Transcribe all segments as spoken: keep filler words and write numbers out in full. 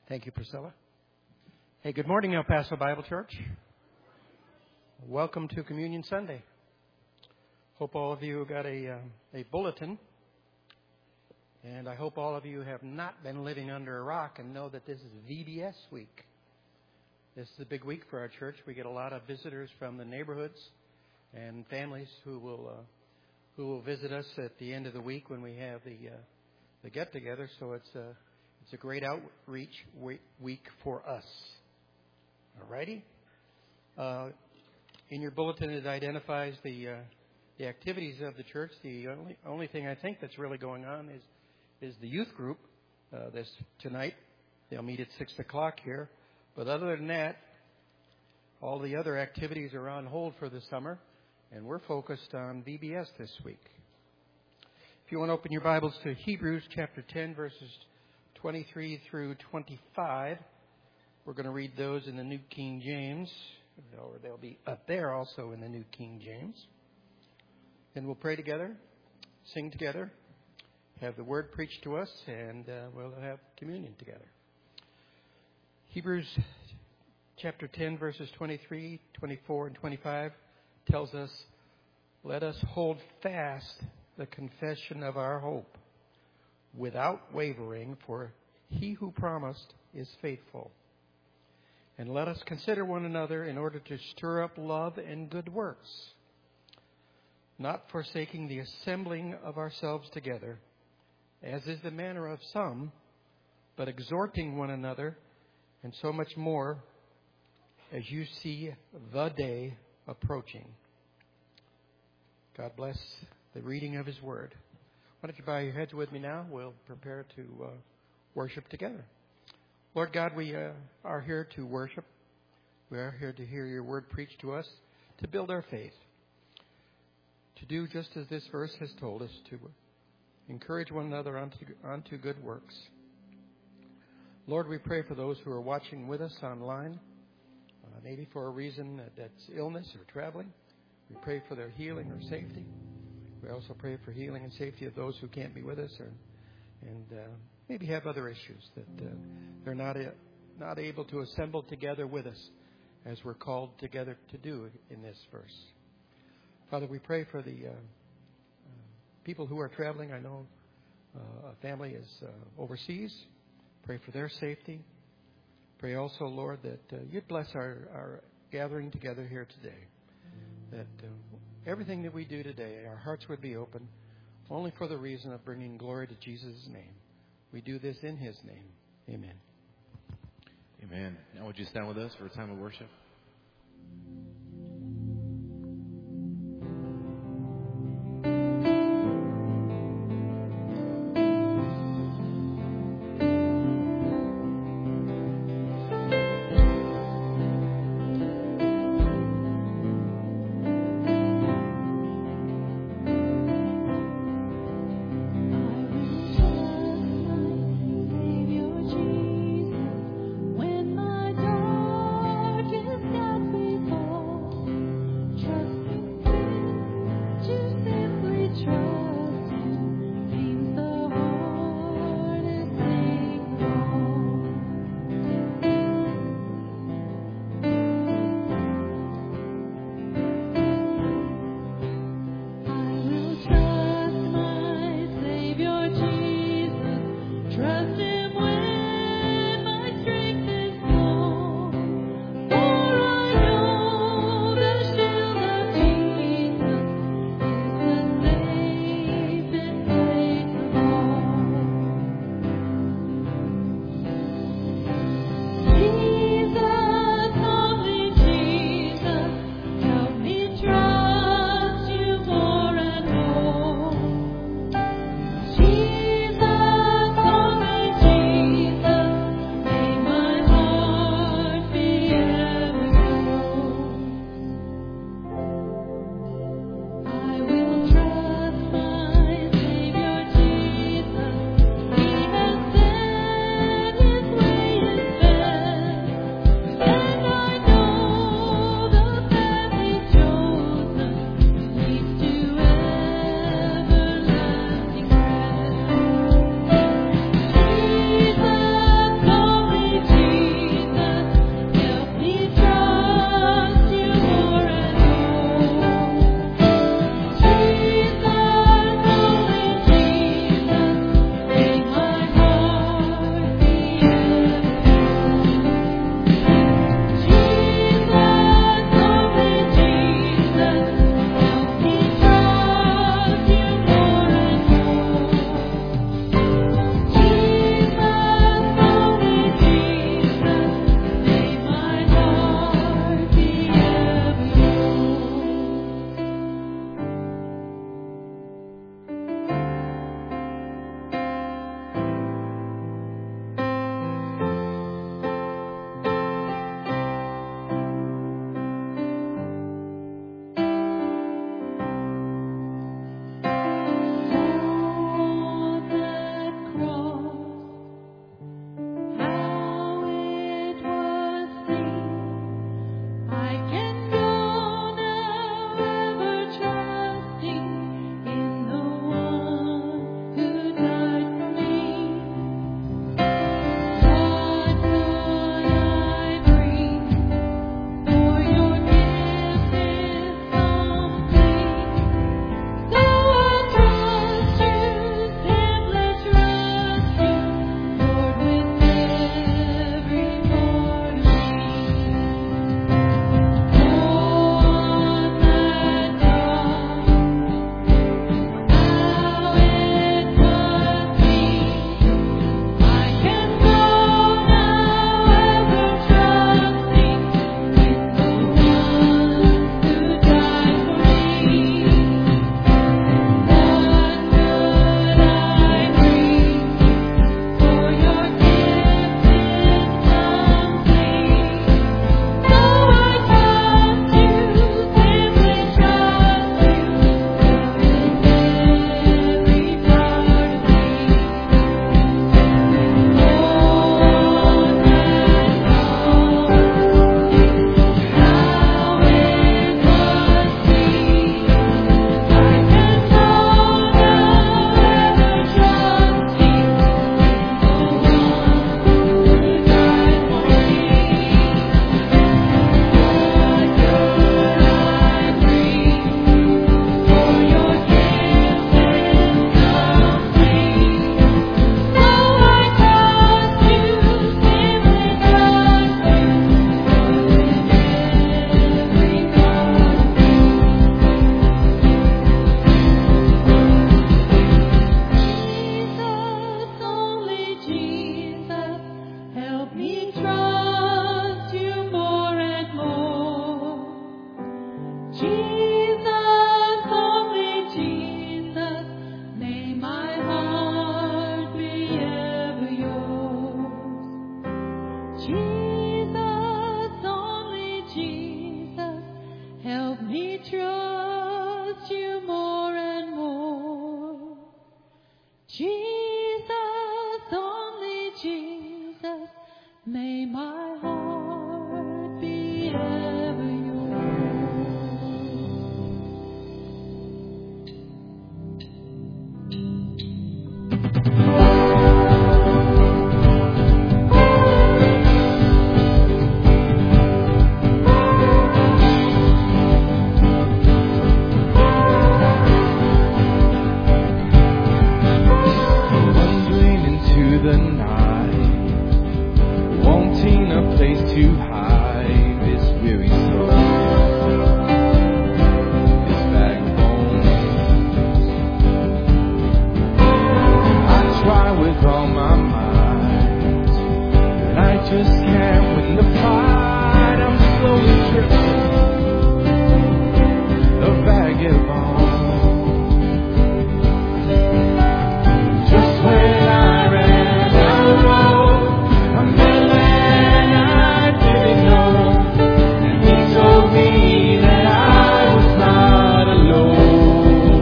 Thank you, Priscilla. Hey, good morning, El Paso Bible Church. Welcome to Communion Sunday. Hope all of you got a, um, a bulletin. And I hope all of you have not been living under a rock and know that this is V B S week. This is a big week for our church. We get a lot of visitors from the neighborhoods and families who will uh, who will visit us at the end of the week when we have the uh, the get together. So it's a it's a great outreach week for us. All righty. Uh, in your bulletin, it identifies the uh, the activities of the church. The only only thing I think that's really going on is is the youth group uh, this tonight. They'll meet at six o'clock here. But other than that, all the other activities are on hold for the summer, and we're focused on V B S this week. If you want to open your Bibles to Hebrews chapter ten, verses twenty-three through twenty-five, we're going to read those in the New King James, or they'll be up there also in the New King James. Then we'll pray together, sing together, have the Word preached to us, and uh, we'll have communion together. Hebrews chapter ten, verses twenty-three, twenty-four, and twenty-five tells us, "Let us hold fast the confession of our hope without wavering, for he who promised is faithful. And let us consider one another in order to stir up love and good works, not forsaking the assembling of ourselves together, as is the manner of some, but exhorting one another, and so much more as you see the day approaching." God bless the reading of His Word. Why don't you bow your heads with me now? We'll prepare to uh, worship together. Lord God, we uh, are here to worship. We are here to hear your Word preached to us, to build our faith, to do just as this verse has told us, to encourage one another onto, onto good works. Lord, we pray for those who are watching with us online, uh, maybe for a reason that, that's illness or traveling. We pray for their healing or safety. We also pray for healing and safety of those who can't be with us, or, and uh, maybe have other issues that uh, they're not a, not able to assemble together with us as we're called together to do in this verse. Father, we pray for the uh, uh, people who are traveling. I know uh, a family is uh, overseas. Pray for their safety. Pray also, Lord, that uh, you'd bless our, our gathering together here today. That uh, everything that we do today, our hearts would be open only for the reason of bringing glory to Jesus' name. We do this in His name. Amen. Amen. Now would you stand with us for a time of worship? Jesus, only Jesus. the night, wanting a place to hide this weary soul, this vagabond. I try with all my might, but I just can't win the fight. I'm slowly drifting, a vagabond. Just when I ran out of road, I met a man I didn't know, and he told me that I was not alone.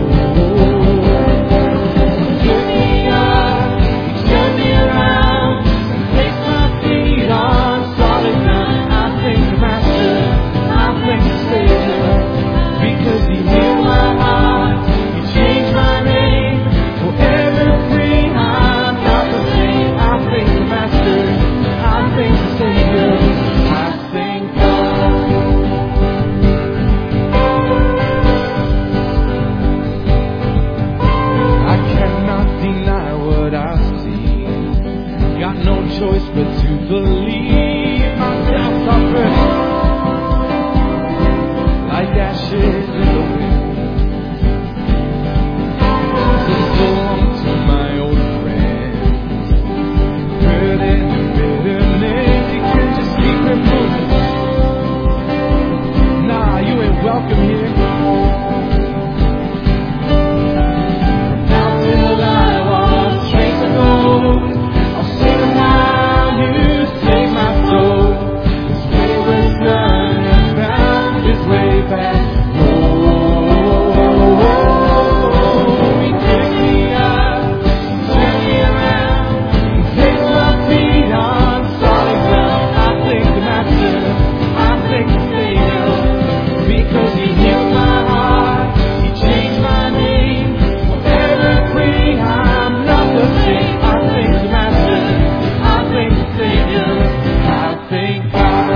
He took me up, he turned me around, and placed my feet on solid ground. I thank the Master, I thank the Savior, because he healed my heart, he changed my name, forever free. I'm not the same. I thank the Master, I thank the Savior, I thank God. I cannot deny what I see. Got no choice but to believe. My doubts are burning like ashes in the wind. So so long to my old friends, burden and bitterness. You can just keep it moving. Nah, you ain't welcome here. Mountain will I walk, straight to gold. I'll sing of how you saved my soul. This wayward son has found his way back home. He picked me up, turned me around, and placed my feet on solid ground. I thank the Master, I thank the Savior, because he healed my heart, he changed my name, forever free. I'm not the same. I thank the Master, I thank the Savior, I thank God.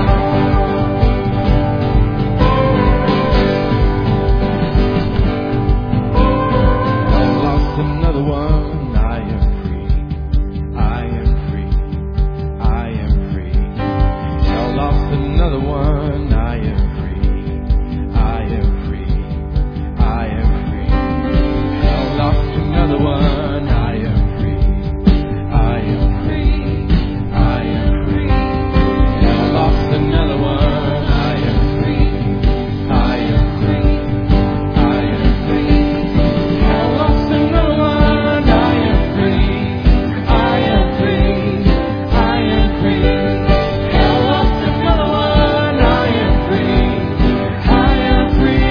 I lost another one. I am free. I am free. I am free. I lost another one. I am free. I am free. I am free. I lost another one. I am free. I am free. I am free. I lost another one. I am free. I am free. I am free. I lost another one. I am free. I am free. I am free. I lost another one. I am free. I am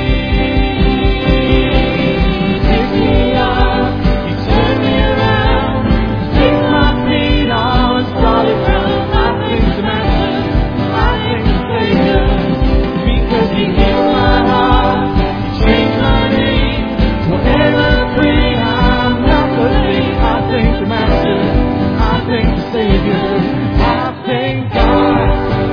free. Pick me up, he turned me around, placed my feet on solid ground. I thank the Master, I thank the Savior, because he healed my heart, he changed my name, forever free. I'm not the same. I thank the Master, I thank the Savior, I thank God.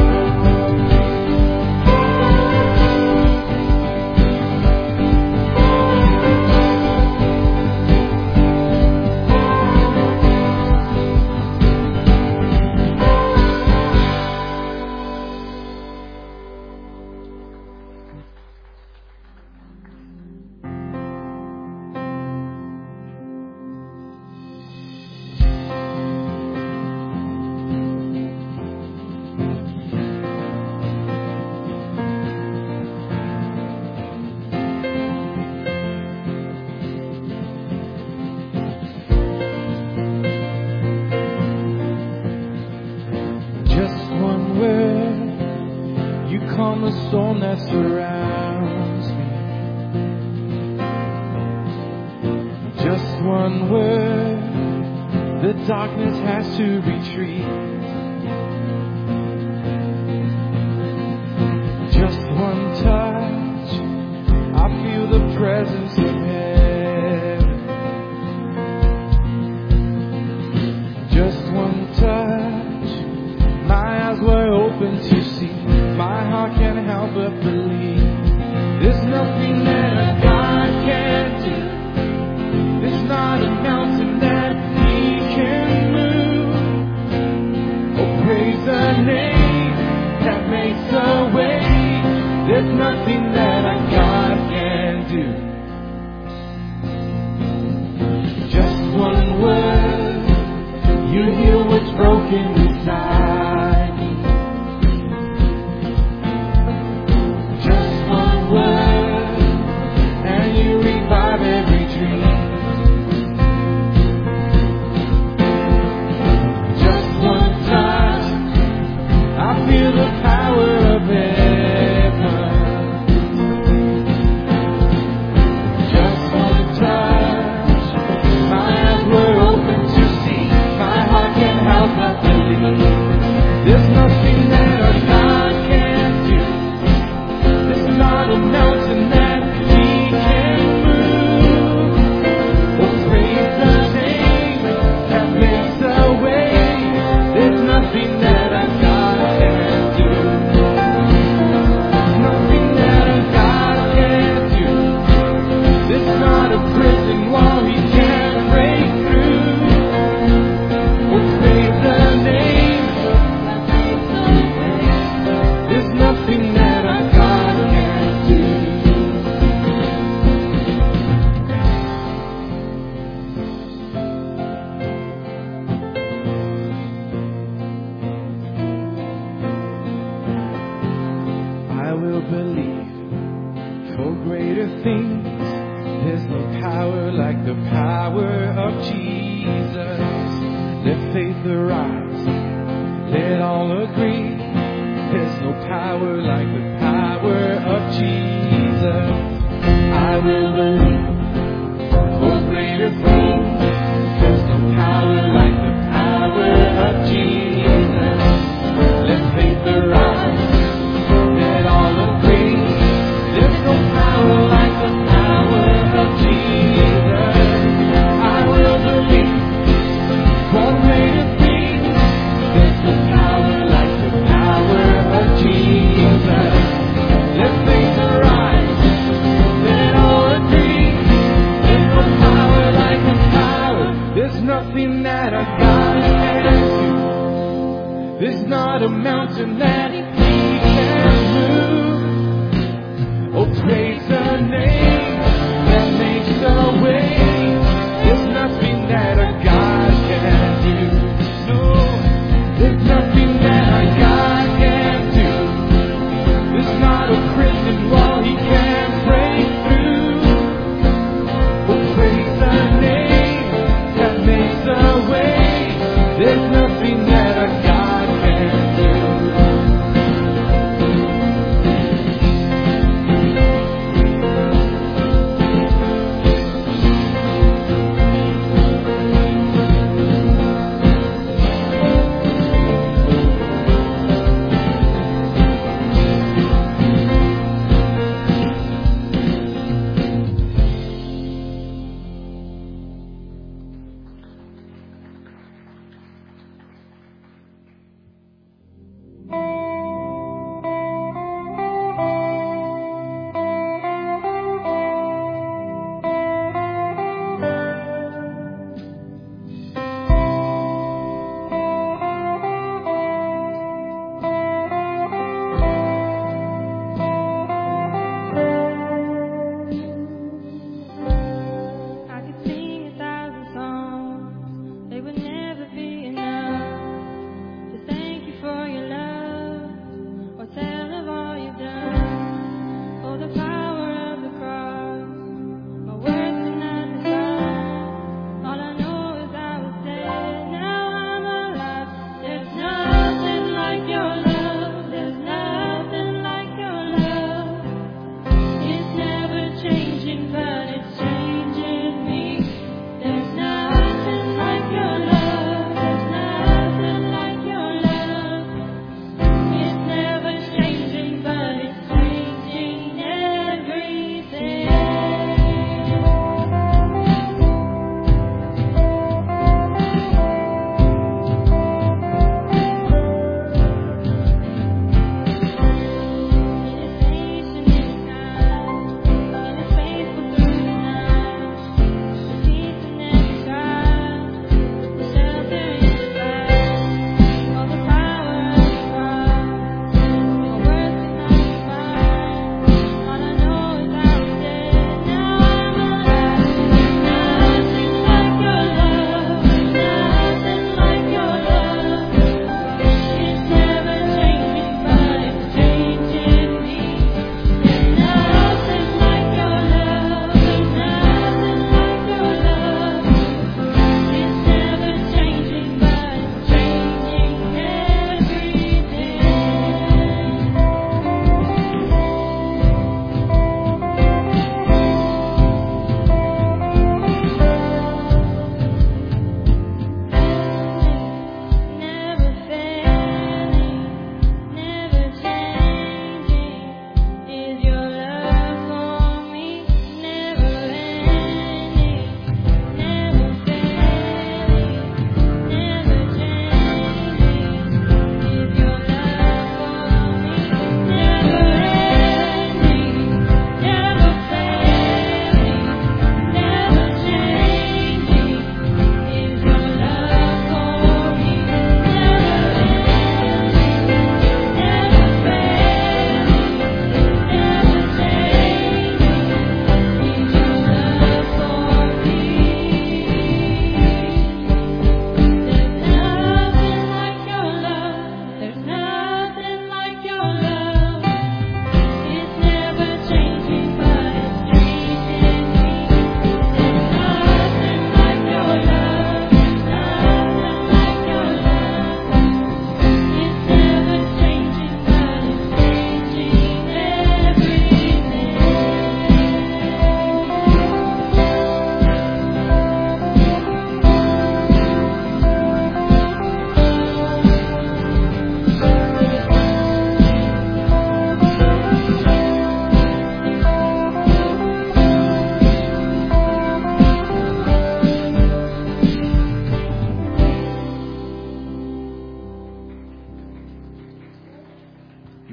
Just one word, you calm the storm that surrounds me. Just one word, the darkness has to retreat. Just one touch, I feel the presence of heaven. Just one touch, my eyes were open to see. My heart can't help but believe. There's nothing that a God can't do. There's not a mountain that He can move. Let faith arise. Let all agree. There's no power like the power of Jesus. I will believe for greater things. There's no power like the power of Jesus. Let faith arise. Let all agree. There's no power like the power of Jesus. I will believe for greater things. There's no power like the power of Jesus. Let faith arise. Let all agree. There's no power like the power. There's nothing that our God can do. There's not a mountain that He can move. Oh, praise the name that makes a way. There's nothing that our God can do. No, there's nothing that our God can do. There's not a prison wall He can't break through. Oh, praise the name that makes a way. There's nothing that our God can do.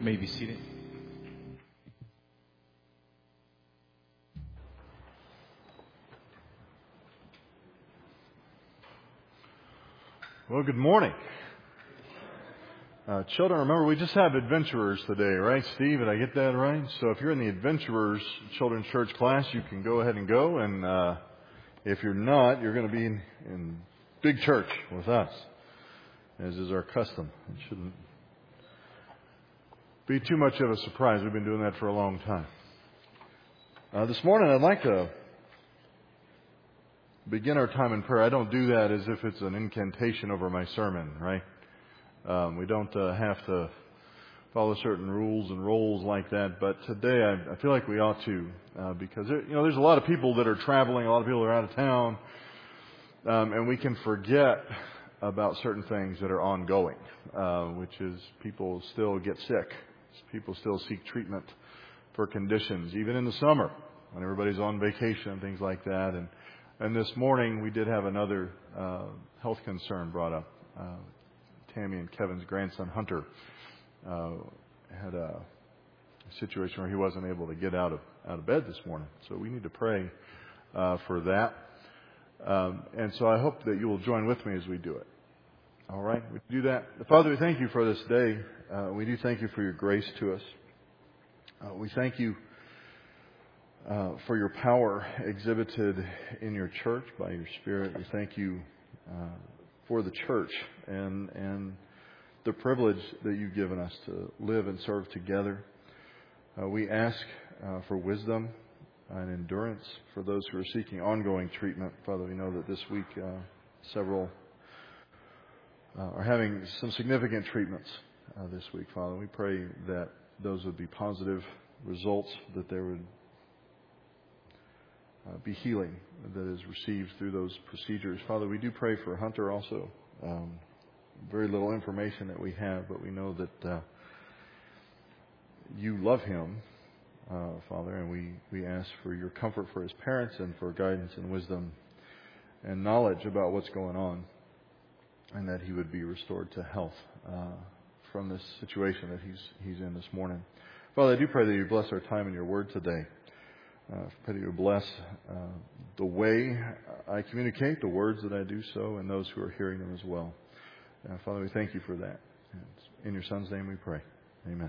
You may be seated. Well, good morning. Uh, children, remember we just have adventurers today, right, Steve? Did I get that right? So if you're in the adventurers children's church class, you can go ahead and go. And uh, if you're not, you're going to be in, in big church with us, as is our custom. It shouldn't be too much of a surprise. We've been doing that for a long time. Uh, this morning, I'd like to begin our time in prayer. I don't do that as if it's an incantation over my sermon, right? Um, we don't uh, have to follow certain rules and roles like that. But today, I, I feel like we ought to, uh, because there, you know, there's a lot of people that are traveling, a lot of people are out of town, um, and we can forget about certain things that are ongoing, uh, which is people still get sick, people still seek treatment for conditions, even in the summer when everybody's on vacation and things like that. And and this morning we did have another uh, health concern brought up. Uh, Tammy and Kevin's grandson Hunter uh, had a situation where he wasn't able to get out of out of bed this morning. So we need to pray uh, for that. Um, and so I hope that you will join with me as we do it. All right, we do that. Father, we thank you for this day. Uh, we do thank you for your grace to us. Uh, we thank you uh, for your power exhibited in your church by your Spirit. We thank you uh, for the church and and the privilege that you've given us to live and serve together. Uh, we ask uh, for wisdom and endurance for those who are seeking ongoing treatment. Father, we know that this week uh, several uh, are having some significant treatments uh, this week, Father. We pray that those would be positive results, that there would uh, be healing that is received through those procedures. Father, we do pray for Hunter also. Um, very little information that we have, but we know that uh, you love him, uh, Father, and we, we ask for your comfort for his parents and for guidance and wisdom and knowledge about what's going on, and that he would be restored to health uh, from this situation that he's he's in this morning. Father, I do pray that you bless our time in your word today. Uh, I pray that you bless uh, the way I communicate, the words that I do so, and those who are hearing them as well. Uh, Father, we thank you for that. And in your Son's name we pray. Amen.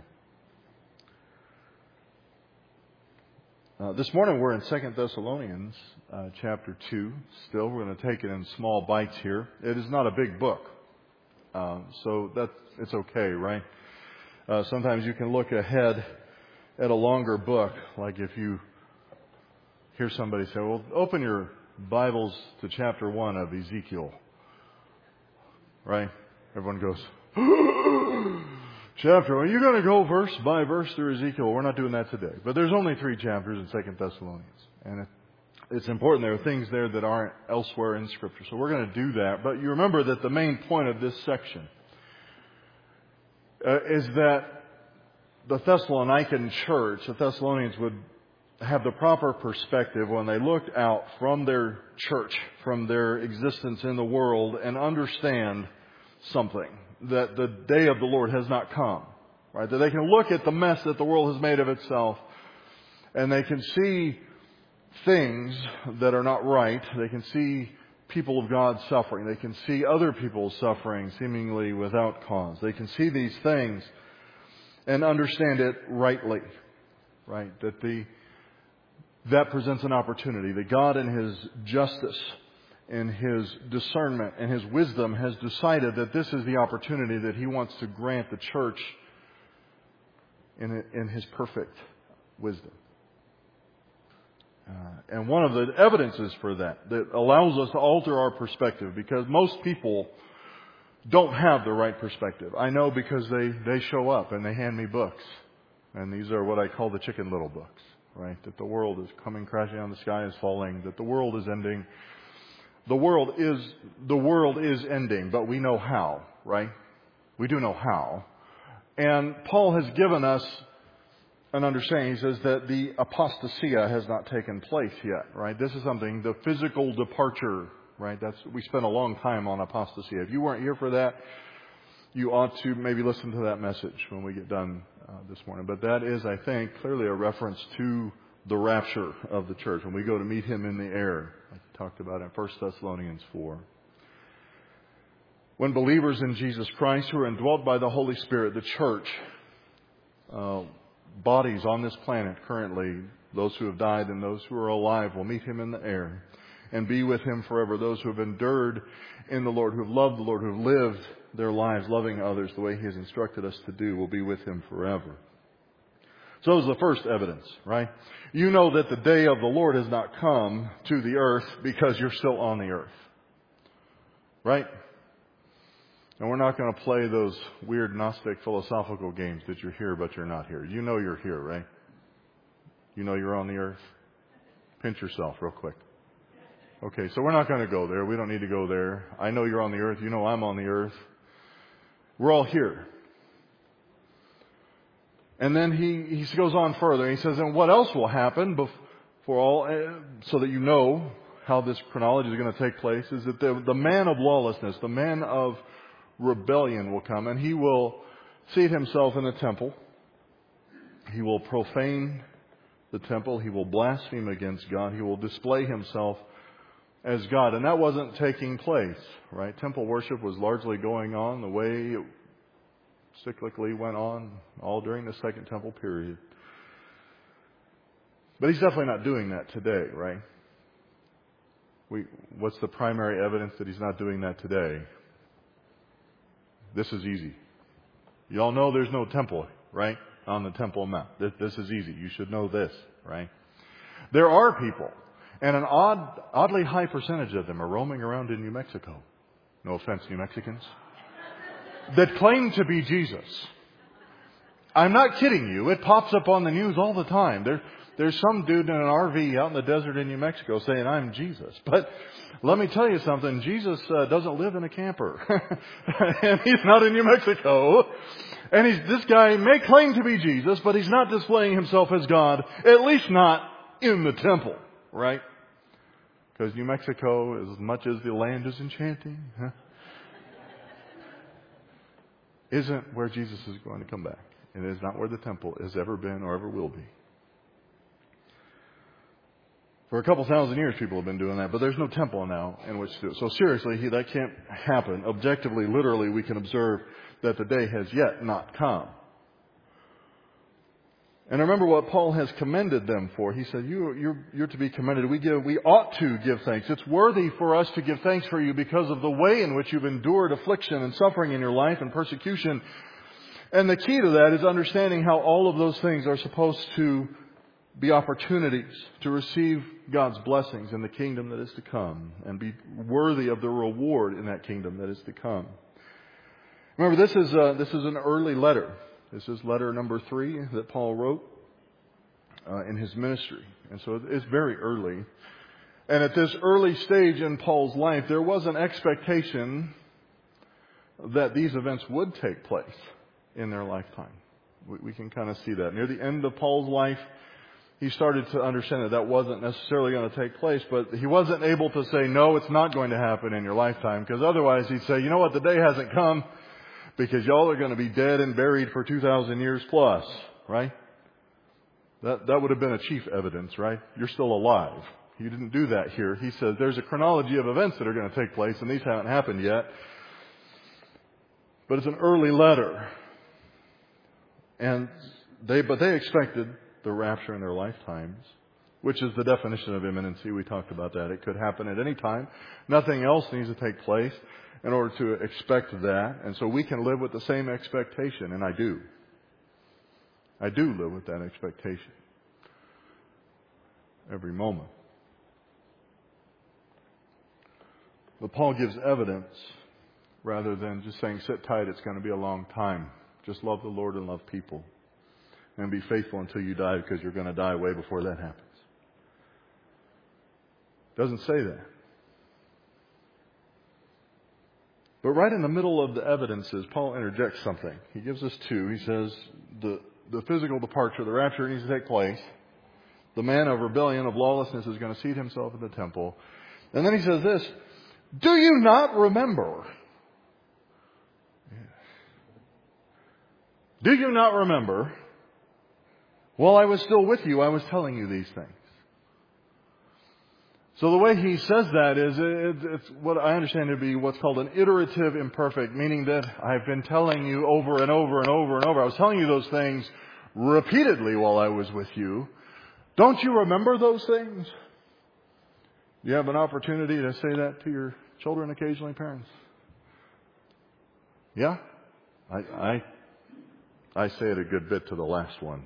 Uh, this morning we're in Second Thessalonians uh, chapter two. Still, we're going to take it in small bites here. It is not a big book, um, so that's it's okay, right? Uh, sometimes you can look ahead at a longer book, like if you hear somebody say, "Well, open your Bibles to chapter one of Ezekiel," right? Everyone goes, chapter one. You're going to go verse by verse through Ezekiel. We're not doing that today. But there's only three chapters in Second Thessalonians. And it, it's important. There are things there that aren't elsewhere in Scripture. So we're going to do that. But you remember that the main point of this section uh, is that the Thessalonican church, the Thessalonians, would have the proper perspective when they looked out from their church, from their existence in the world, and understand something, that the day of the Lord has not come, right? That they can look at the mess that the world has made of itself, and they can see things that are not right. They can see people of God suffering. They can see other people suffering seemingly without cause. They can see these things and understand it rightly, right? That the that presents an opportunity, that God in His justice, in His discernment, and His wisdom has decided that this is the opportunity that He wants to grant the church in, in His perfect wisdom. Uh, and one of the evidences for that, that allows us to alter our perspective, because most people don't have the right perspective. I know, because they, they show up and they hand me books. And these are what I call the Chicken Little books, right? That the world is coming crashing down, the sky is falling, that the world is ending. The world is, the world is ending, but we know how, right? We do know how. And Paul has given us an understanding. He says that the apostasia has not taken place yet, right? This is something, the physical departure, right? That's, we spent a long time on apostasia. If you weren't here for that, you ought to maybe listen to that message when we get done uh, this morning. But that is, I think, clearly a reference to the rapture of the church when we go to meet Him in the air, like we talked about in First Thessalonians four. When believers in Jesus Christ who are indwelt by the Holy Spirit, the church, uh, bodies on this planet currently, those who have died and those who are alive, will meet Him in the air and be with Him forever. Those who have endured in the Lord, who have loved the Lord, who have lived their lives loving others the way He has instructed us to do, will be with Him forever. So is the first evidence, right? You know that the day of the Lord has not come to the earth because you're still on the earth. Right? And we're not going to play those weird Gnostic philosophical games that you're here but you're not here. You know you're here, right? You know you're on the earth? Pinch yourself real quick. Okay, so we're not going to go there. We don't need to go there. I know you're on the earth. You know I'm on the earth. We're all here. And then he, he goes on further. He says, and what else will happen before all, so that you know how this chronology is going to take place, is that the, the man of lawlessness, the man of rebellion will come, and he will seat himself in the temple. He will profane the temple. He will blaspheme against God. He will display himself as God. And that wasn't taking place, right? Temple worship was largely going on the way it cyclically went on all during the Second Temple period. But he's definitely not doing that today, right? We, what's the primary evidence that he's not doing that today? This is easy. You all know there's no temple, right? On the Temple Mount. This, this is easy. You should know this, right? There are people, and an odd, oddly high percentage of them are roaming around in New Mexico. No offense, New Mexicans. That claim to be Jesus. I'm not kidding you. It pops up on the news all the time. There, there's some dude in an R V out in the desert in New Mexico saying, I'm Jesus. But let me tell you something. Jesus uh, doesn't live in a camper. And he's not in New Mexico. And he's, this guy may claim to be Jesus, but he's not displaying himself as God. At least not in the temple, right? Because New Mexico, as much as the land is enchanting, huh, isn't where Jesus is going to come back. And it is not where the temple has ever been or ever will be. For a couple thousand years, people have been doing that, but there's no temple now in which to do it. So seriously, he, that can't happen. Objectively, literally, we can observe that the day has yet not come. And remember what Paul has commended them for. He said, you, you're, you're to be commended. We give, we ought to give thanks. It's worthy for us to give thanks for you because of the way in which you've endured affliction and suffering in your life and persecution. And the key to that is understanding how all of those things are supposed to be opportunities to receive God's blessings in the kingdom that is to come and be worthy of the reward in that kingdom that is to come. Remember, this is uh, this is an early letter. This is letter number three that Paul wrote uh, in his ministry. And so it's very early. And at this early stage in Paul's life, there was an expectation that these events would take place in their lifetime. We, we can kind of see that. Near the end of Paul's life, he started to understand that that wasn't necessarily going to take place, but he wasn't able to say, no, it's not going to happen in your lifetime, because otherwise he'd say, you know what, the day hasn't come because y'all are going to be dead and buried for two thousand years plus, right? That, that would have been a chief evidence, right? You're still alive. He didn't do that here. He says there's a chronology of events that are going to take place, and these haven't happened yet. But it's an early letter. And they, but they expected the rapture in their lifetimes, which is the definition of imminency. We talked about that. It could happen at any time. Nothing else needs to take place in order to expect that. And so we can live with the same expectation, and I do. I do live with that expectation every moment. But Paul gives evidence rather than just saying, sit tight, it's going to be a long time. Just love the Lord and love people. And be faithful until you die, because you're going to die way before that happens. Doesn't say that. But right in the middle of the evidences, Paul interjects something. He gives us two. He says the, the physical departure, the rapture needs to take place. The man of rebellion, of lawlessness, is going to seat himself in the temple. And then he says this, do you not remember? Do you not remember? While I was still with you, I was telling you these things. So the way he says that is, it's what I understand to be what's called an iterative imperfect, meaning that I've been telling you over and over and over and over. I was telling you those things repeatedly while I was with you. Don't you remember those things? You have an opportunity to say that to your children occasionally, parents? Yeah? I, I, I say it a good bit to the last one.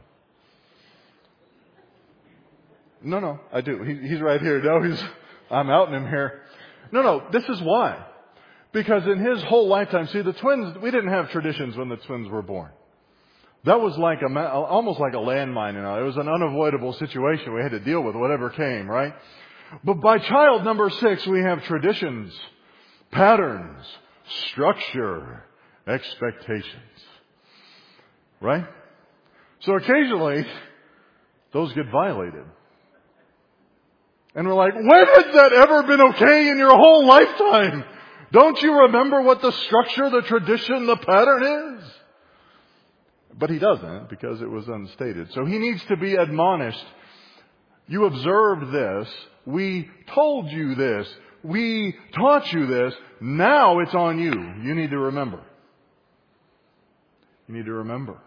No, no, I do. He, he's right here. No, he's, I'm outing him here. No, no, this is why. Because in his whole lifetime, see, the twins, we didn't have traditions when the twins were born. That was like a, almost like a landmine, you know. It was an unavoidable situation. We had to deal with whatever came, right? But by child number six, we have traditions, patterns, structure, expectations. Right? So occasionally, those get violated. And we're like, when has that ever been okay in your whole lifetime? Don't you remember what the structure, the tradition, the pattern is? But he doesn't, because it was unstated. So he needs to be admonished. You observed this. We told you this. We taught you this. Now it's on you. You need to remember. You need to remember.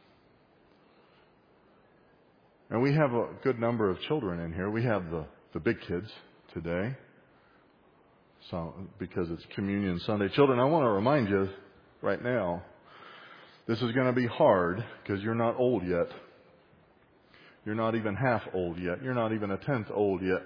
And we have a good number of children in here. We have the The big kids today, so because it's Communion Sunday. Children, I want to remind you right now, this is going to be hard because you're not old yet. You're not even half old yet. You're not even a tenth old yet.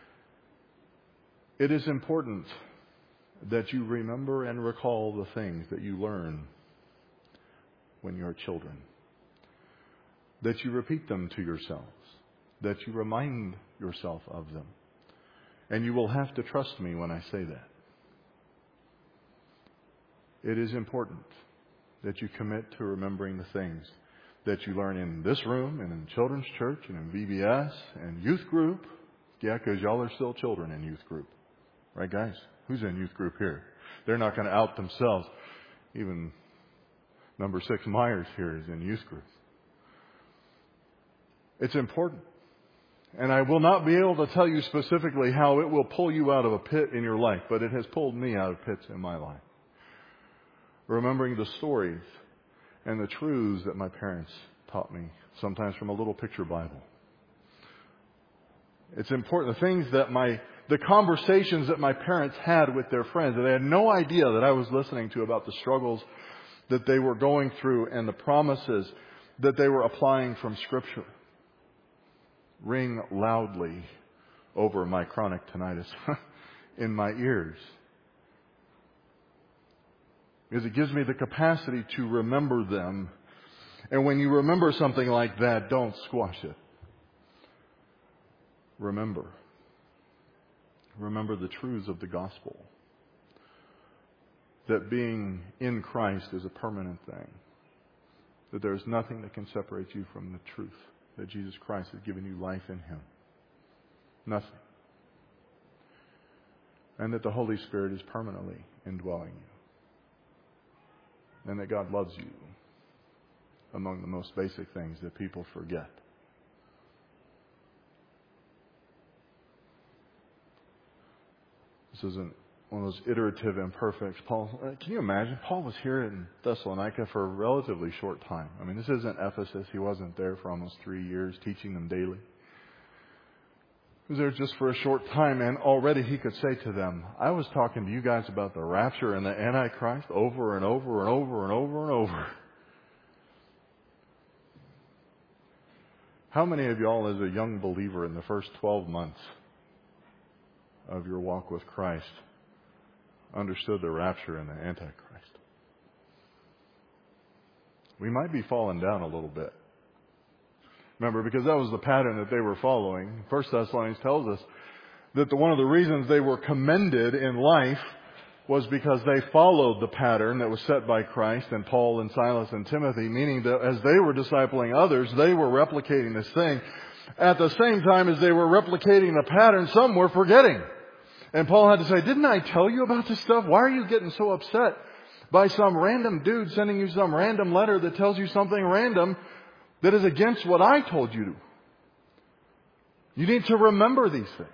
It is important that you remember and recall the things that you learn when you're children. That you repeat them to yourselves. That you remind yourself of them. And you will have to trust me when I say that. It is important that you commit to remembering the things that you learn in this room and in children's church and in V B S and youth group. Yeah, because y'all are still children in youth group. Right, guys? Who's in youth group here? They're not going to out themselves. Even number six Myers here is in youth group. It's important. And I will not be able to tell you specifically how it will pull you out of a pit in your life, but it has pulled me out of pits in my life. Remembering the stories and the truths that my parents taught me, sometimes from a little picture Bible. It's important. The things that my, the conversations that my parents had with their friends, that they had no idea that I was listening to about the struggles that they were going through and the promises that they were applying from Scripture. Ring loudly over my chronic tinnitus in my ears. Because it gives me the capacity to remember them. And when you remember something like that, don't squash it. Remember. Remember the truths of the gospel. That being in Christ is a permanent thing. That there is nothing that can separate you from the truth. That Jesus Christ has given you life in Him. Nothing. And that the Holy Spirit is permanently indwelling you. And that God loves you. Among the most basic things that people forget. This isn't one of those iterative imperfects. Paul, can you imagine? Paul was here in Thessalonica for a relatively short time. I mean, this isn't Ephesus. He wasn't there for almost three years teaching them daily. He was there just for a short time, and already he could say to them, I was talking to you guys about the rapture and the Antichrist over and over and over and over and over. How many of y'all, as a young believer in the first twelve months of your walk with Christ, understood the rapture and the Antichrist? We might be falling down a little bit. Remember, because that was the pattern that they were following. First Thessalonians tells us that the, one of the reasons they were commended in life was because they followed the pattern that was set by Christ and Paul and Silas and Timothy, meaning that as they were discipling others, they were replicating this thing. At the same time as they were replicating the pattern, some were forgetting. And Paul had to say, didn't I tell you about this stuff? Why are you getting so upset? by some random dude sending you some random letter that tells you something random that is against what I told you to. You need to remember these things.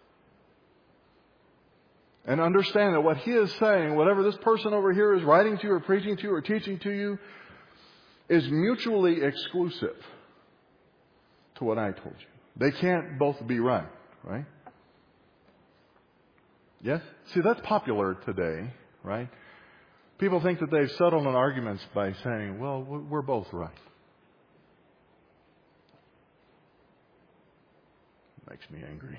And understand that what he is saying, whatever this person over here is writing to you or preaching to you or teaching to you, is mutually exclusive to what I told you. They can't both be right, right? Yes? See, that's popular today, right? People think that they've settled on arguments by saying, well, we're both right. Makes me angry.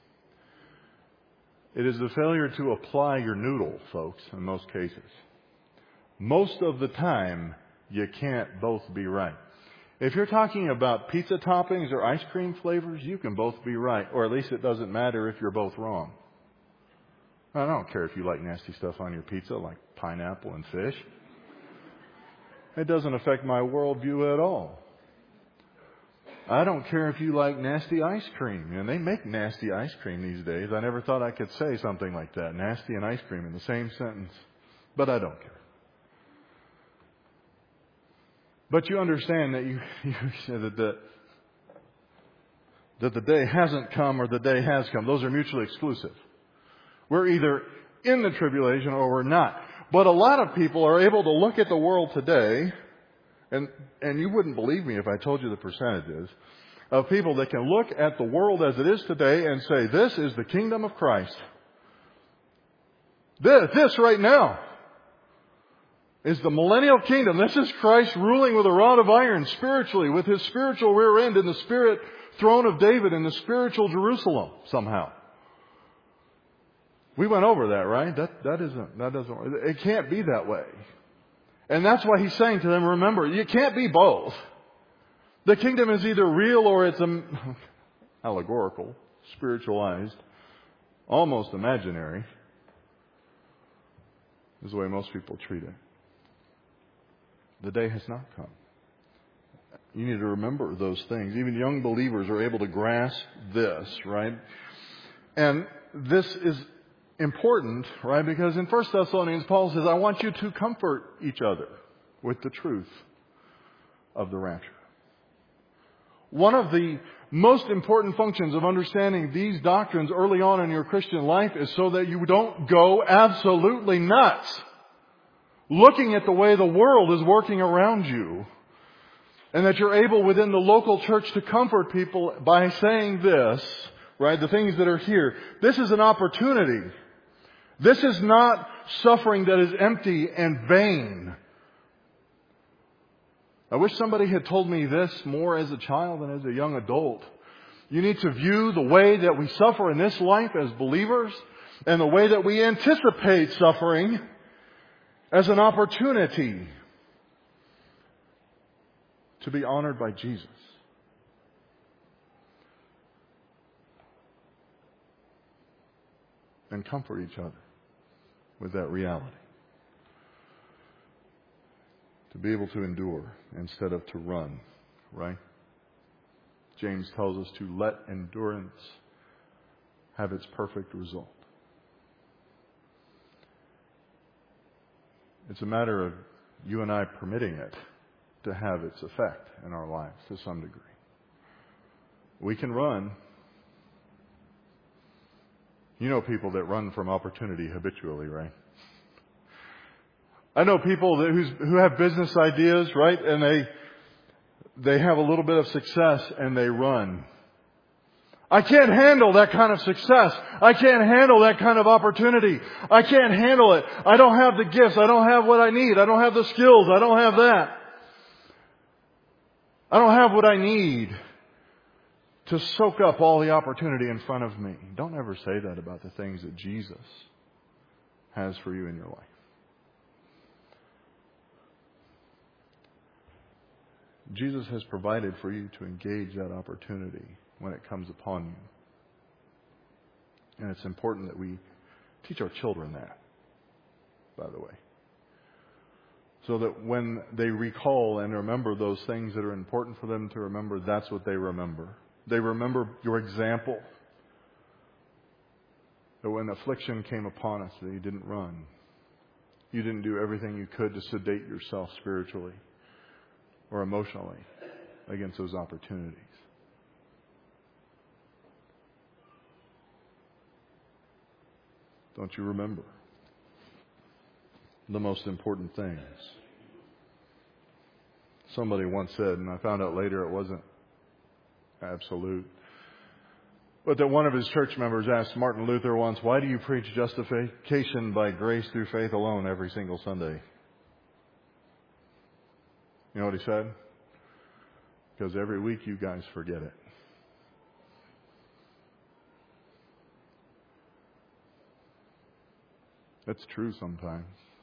It is the failure to apply your noodle, folks, in most cases. Most of the time, you can't both be right. If you're talking about pizza toppings or ice cream flavors, you can both be right. Or at least it doesn't matter if you're both wrong. I don't care if you like nasty stuff on your pizza, like pineapple and fish. It doesn't affect my worldview at all. I don't care if you like nasty ice cream. And they make nasty ice cream these days. I never thought I could say something like that. Nasty and ice cream in the same sentence. But I don't care. But you understand that you, you that the, that the day hasn't come or the day has come. Those are mutually exclusive. We're either in the tribulation or we're not. But a lot of people are able to look at the world today, and, and you wouldn't believe me if I told you the percentages, of people that can look at the world as it is today and say, this is the kingdom of Christ. This, this right now is the millennial kingdom. This is Christ ruling with a rod of iron spiritually, with his spiritual rear end in the spirit throne of David in the spiritual Jerusalem somehow. We went over that, right? That, that isn't, that doesn't, it can't be that way. And that's why he's saying to them, remember, you can't be both. The kingdom is either real or it's um, allegorical, spiritualized, almost imaginary. This is the way most people treat it. The day has not come. You need to remember those things. Even young believers are able to grasp this, right? And this is important, right? Because in First Thessalonians, Paul says, I want you to comfort each other with the truth of the rapture. One of the most important functions of understanding these doctrines early on in your Christian life is so that you don't go absolutely nuts looking at the way the world is working around you, and that you're able within the local church to comfort people by saying this, right? The things that are here. This is an opportunity. This is not suffering that is empty and vain. I wish somebody had told me this more as a child than as a young adult. You need to view the way that we suffer in this life as believers and the way that we anticipate suffering as an opportunity to be honored by Jesus. And comfort each other with that reality. To be able to endure instead of to run, right? James tells us to let endurance have its perfect result. It's a matter of you and I permitting it to have its effect in our lives to some degree. We can run. You know people that run from opportunity habitually, right? I know people that who's, who have business ideas, right? And they they have a little bit of success and they run. I can't handle that kind of success. I can't handle that kind of opportunity. I can't handle it. I don't have the gifts. I don't have what I need. I don't have the skills. I don't have that. I don't have what I need to soak up all the opportunity in front of me. Don't ever say that about the things that Jesus has for you in your life. Jesus has provided for you to engage that opportunity when it comes upon you. And it's important that we teach our children that, by the way. So that when they recall and remember those things that are important for them to remember, that's what they remember. They remember your example. That when affliction came upon us, that you didn't run. You didn't do everything you could to sedate yourself spiritually or emotionally against those opportunities. Don't you remember the most important things? Somebody once said, and I found out later it wasn't absolute, but that one of his church members asked Martin Luther once, "Why do you preach justification by grace through faith alone every single Sunday?" You know what he said? Because every week you guys forget it. That's true sometimes.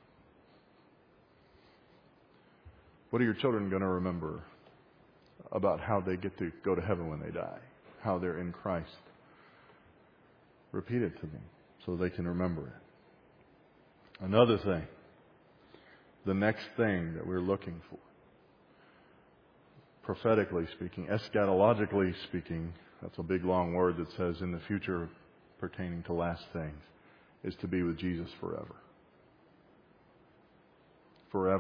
What are your children going to remember about how they get to go to heaven when they die? How they're in Christ? Repeat it to them so they can remember it. Another thing, the next thing that we're looking for, prophetically speaking, eschatologically speaking, that's a big long word that says in the future pertaining to last things, is to be with Jesus forever. Forever.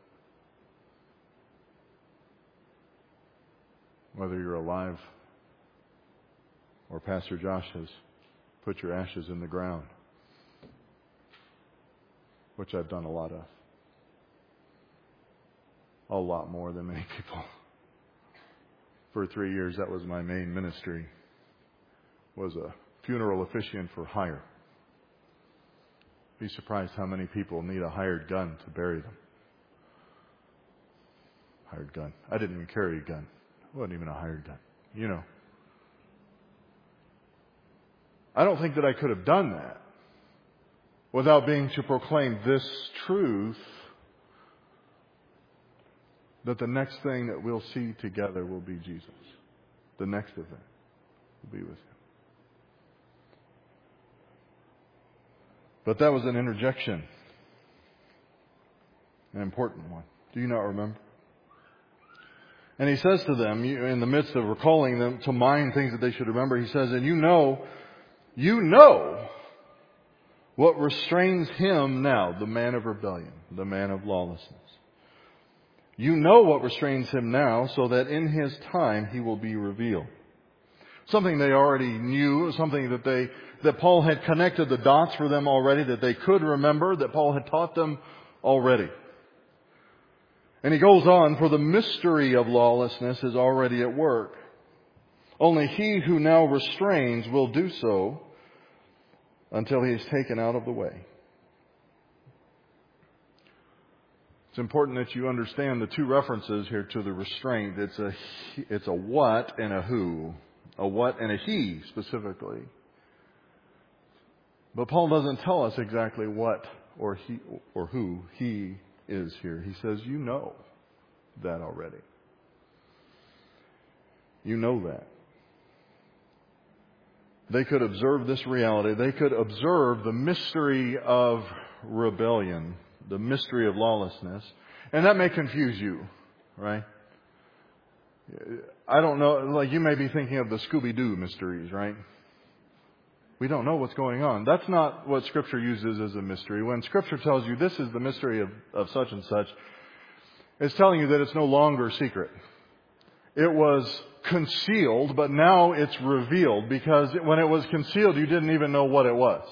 Whether you're alive or Pastor Josh has put your ashes in the ground, which I've done a lot of. A lot more than many people. For three years, that was my main ministry, was a funeral officiant for hire. Be surprised how many people need a hired gun to bury them. Hired gun. I didn't even carry a gun. It wasn't even a hired gun. You know. I don't think that I could have done that without being to proclaim this truth, that the next thing that we'll see together will be Jesus. The next event will be with Him. But that was an interjection. An important one. Do you not remember? And he says to them, in the midst of recalling them to mind things that they should remember, he says, and you know, you know what restrains him now, the man of rebellion, the man of lawlessness. You know what restrains him now, so that in his time he will be revealed. Something they already knew, something that they that Paul had connected the dots for them already, that they could remember, that Paul had taught them already. And he goes on, for the mystery of lawlessness is already at work. Only he who now restrains will do so until he is taken out of the way. It's important that you understand the two references here to the restraint. It's a, it's a what and a who. A what and a he specifically. But Paul doesn't tell us exactly what or he or who he is here. He says, you know that already. You know that. They could observe this reality. They could observe the mystery of rebellion, the mystery of lawlessness. And that may confuse you, right? I don't know, like you may be thinking of the Scooby-Doo mysteries, right? We don't know what's going on. That's not what Scripture uses as a mystery. When Scripture tells you this is the mystery of, of such and such, it's telling you that it's no longer secret. It was concealed, but now it's revealed, because when it was concealed, you didn't even know what it was.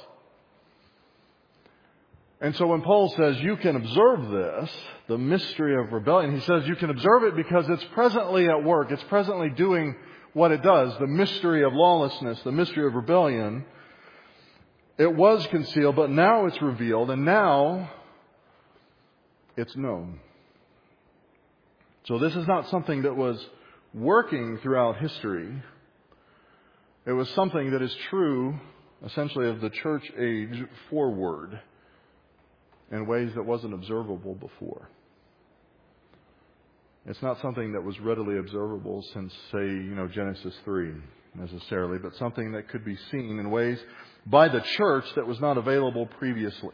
And so when Paul says you can observe this, the mystery of rebellion, he says you can observe it because it's presently at work. It's presently doing what it does. The mystery of lawlessness, the mystery of rebellion. It was concealed, but now it's revealed, and now it's known. So this is not something that was working throughout history. It was something that is true, essentially, of the church age forward in ways that wasn't observable before. It's not something that was readily observable since, say, you know, Genesis three necessarily, but something that could be seen in ways by the church that was not available previously.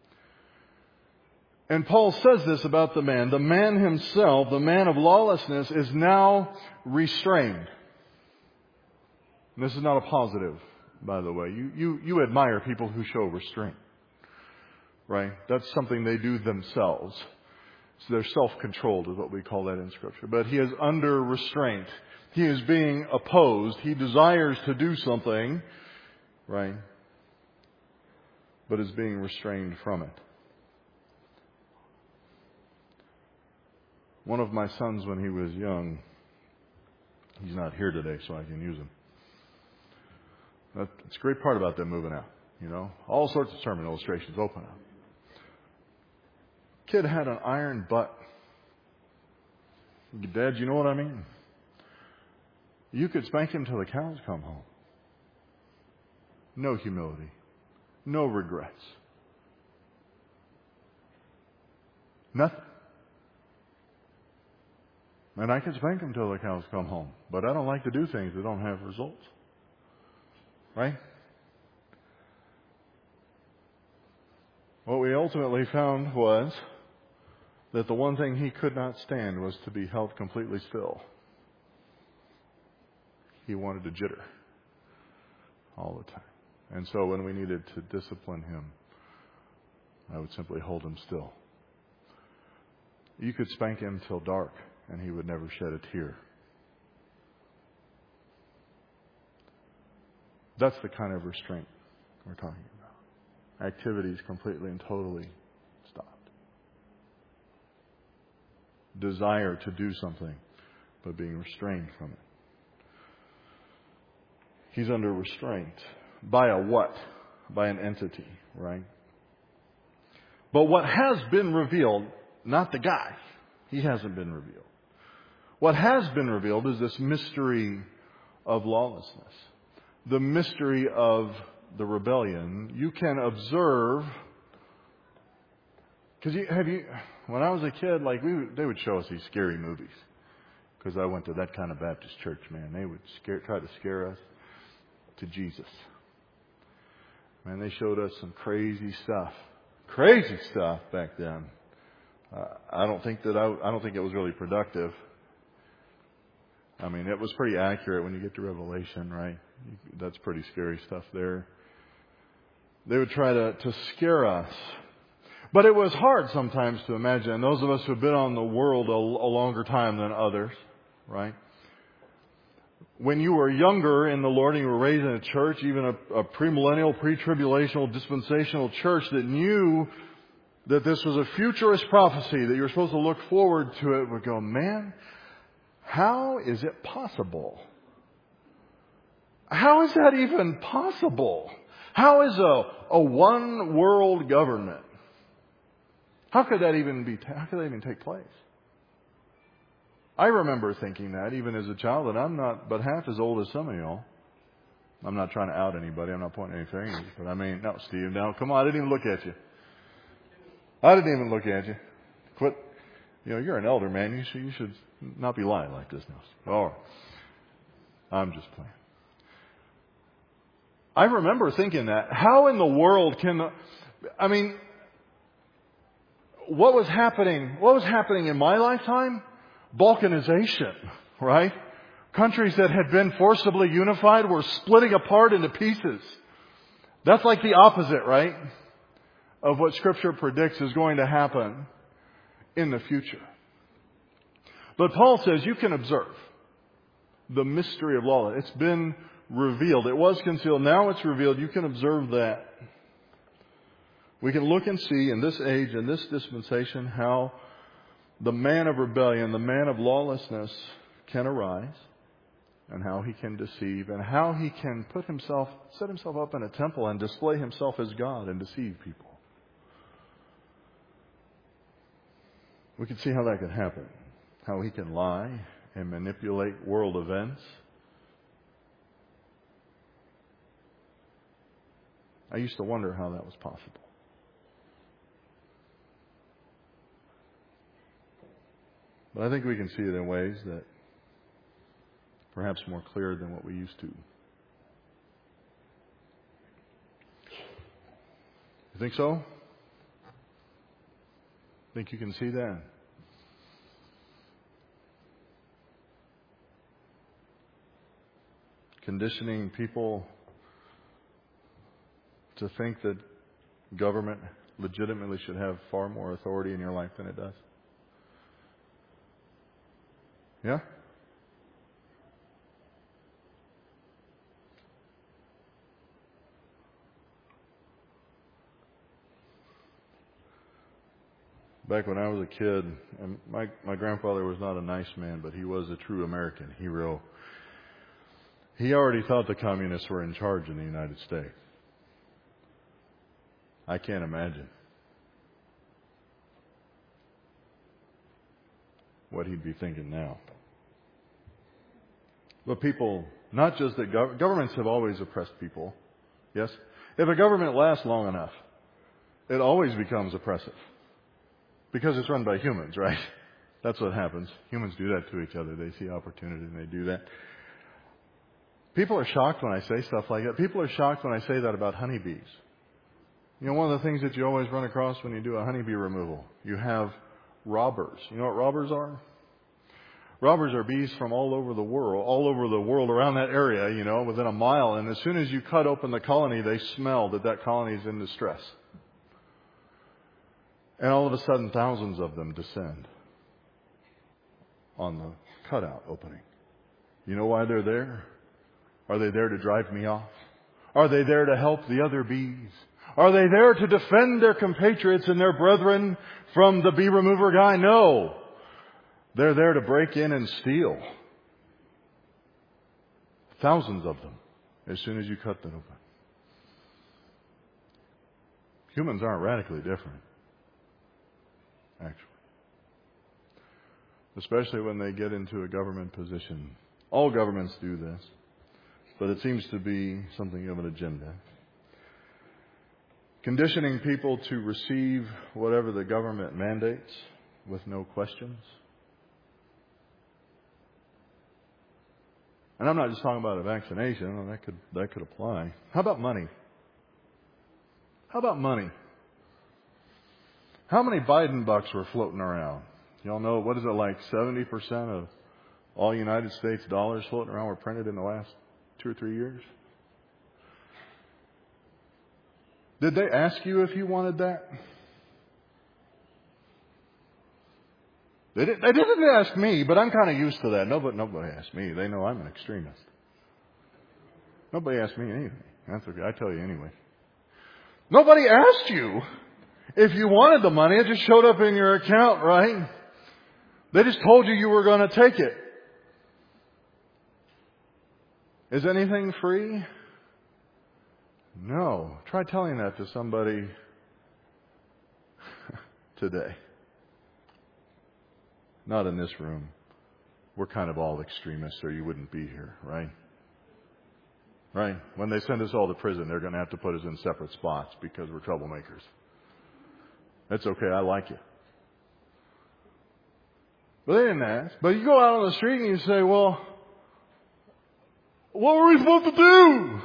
And Paul says this about the man. The man himself, the man of lawlessness, is now restrained. And this is not a positive, by the way. You, you, you admire people who show restraint. right? That's something they do themselves. So they're self-controlled is what we call that in Scripture. But he is under restraint. He is being opposed. He desires to do something, right? But is being restrained from it. One of my sons, when he was young, he's not here today, so I can use him. That's a great part about them moving out. You know, all sorts of sermon illustrations open up. Kid had an iron butt. Dad, you know what I mean? You could spank him till the cows come home. No humility. No regrets. Nothing. And I can spank him till the cows come home. But I don't like to do things that don't have results. Right? What we ultimately found was that the one thing he could not stand was to be held completely still. He wanted to jitter all the time. And so when we needed to discipline him, I would simply hold him still. You could spank him till dark, and he would never shed a tear. That's the kind of restraint we're talking about. Activities completely and totally stopped. Desire to do something, but being restrained from it. He's under restraint. By a what? By an entity, right? But what has been revealed, not the guy. He hasn't been revealed. What has been revealed is this mystery of lawlessness. The mystery of the rebellion. You can observe, because you, have you, when I was a kid, like we, would, they would show us these scary movies. Because I went to that kind of Baptist church, man. They would scare, try to scare us to Jesus. Man, they showed us some crazy stuff, crazy stuff back then. Uh, I don't think that I, I don't think it was really productive. I mean, it was pretty accurate when you get to Revelation, right? That's pretty scary stuff there. They would try to, to scare us. But it was hard sometimes to imagine. And those of us who have been on the world a, a longer time than others, right? When you were younger in the Lord and you were raised in a church, even a, a premillennial, pre-tribulational, dispensational church that knew that this was a futurist prophecy, that you were supposed to look forward to it, would go, man, how is it possible? How is that even possible? How is a, a one world government? How could that even be, how could that even take place? I remember thinking that even as a child, and I'm not but half as old as some of y'all. I'm not trying to out anybody. I'm not pointing any fingers. But I mean, no, Steve, now come on. I didn't even look at you. I didn't even look at you. Quit. You know, you're an elder, man. You should, you should not be lying like this now. All right. I'm just playing. I remember thinking that. How in the world can, I mean, what was happening, what was happening in my lifetime? Balkanization, right? Countries that had been forcibly unified were splitting apart into pieces. That's like the opposite, right? Of what Scripture predicts is going to happen in the future. But Paul says you can observe the mystery of law. It's been revealed. It was concealed. Now it's revealed. You can observe that. We can look and see in this age, in this dispensation, how the man of rebellion, the man of lawlessness can arise, and how he can deceive, and how he can put himself, set himself up in a temple and display himself as God and deceive people. We can see how that can happen. How he can lie and manipulate world events. I used to wonder how that was possible. But I think we can see it in ways that perhaps more clear than what we used to. You think so? Think you can see that? Conditioning people to think that government legitimately should have far more authority in your life than it does? Yeah? Back when I was a kid, and my my grandfather was not a nice man, but he was a true American hero. He already thought the communists were in charge in the United States. I can't imagine what he'd be thinking now. But people, not just that gov- governments have always oppressed people. Yes? If a government lasts long enough, it always becomes oppressive. Because it's run by humans, right? That's what happens. Humans do that to each other. They see opportunity and they do that. People are shocked when I say stuff like that. People are shocked when I say that about honeybees. You know, one of the things that you always run across when you do a honeybee removal, you have robbers. You know what robbers are? Robbers are bees from all over the world, all over the world around that area, you know, within a mile. And as soon as you cut open the colony, they smell that that colony is in distress. And all of a sudden, thousands of them descend on the cutout opening. You know why they're there? Are they there to drive me off? Are they there to help the other bees? Are they there to defend their compatriots and their brethren from the bee remover guy? No. They're there to break in and steal. Thousands of them as soon as you cut them open. Humans aren't radically different, actually. Especially when they get into a government position. All governments do this, but it seems to be something of an agenda. Conditioning people to receive whatever the government mandates with no questions. And I'm not just talking about a vaccination. That could that could apply. How about money? How about money? How many Biden bucks were floating around? Y'all know, what is it, like seventy percent of all United States dollars floating around were printed in the last two or three years? Did they ask you if you wanted that? They didn't, they didn't ask me, but I'm kind of used to that. Nobody, nobody asked me. They know I'm an extremist. Nobody asked me anything. That's okay. I tell you anyway. Nobody asked you if you wanted the money. It just showed up in your account, right? They just told you you were going to take it. Is anything free? No. Try telling that to somebody today. Not in this room. We're kind of all extremists, or you wouldn't be here, right? Right? When they send us all to prison, they're going to have to put us in separate spots because we're troublemakers. That's okay. I like it. But they didn't ask. But you go out on the street and you say, well, what were we supposed to do?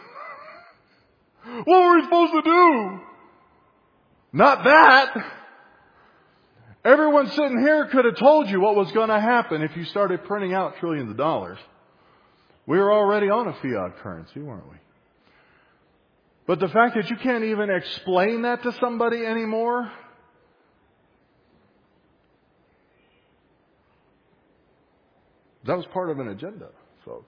What were we supposed to do? Not that. Everyone sitting here could have told you what was going to happen if you started printing out trillions of dollars. We were already on a fiat currency, weren't we? But the fact that you can't even explain that to somebody anymore, that was part of an agenda, folks.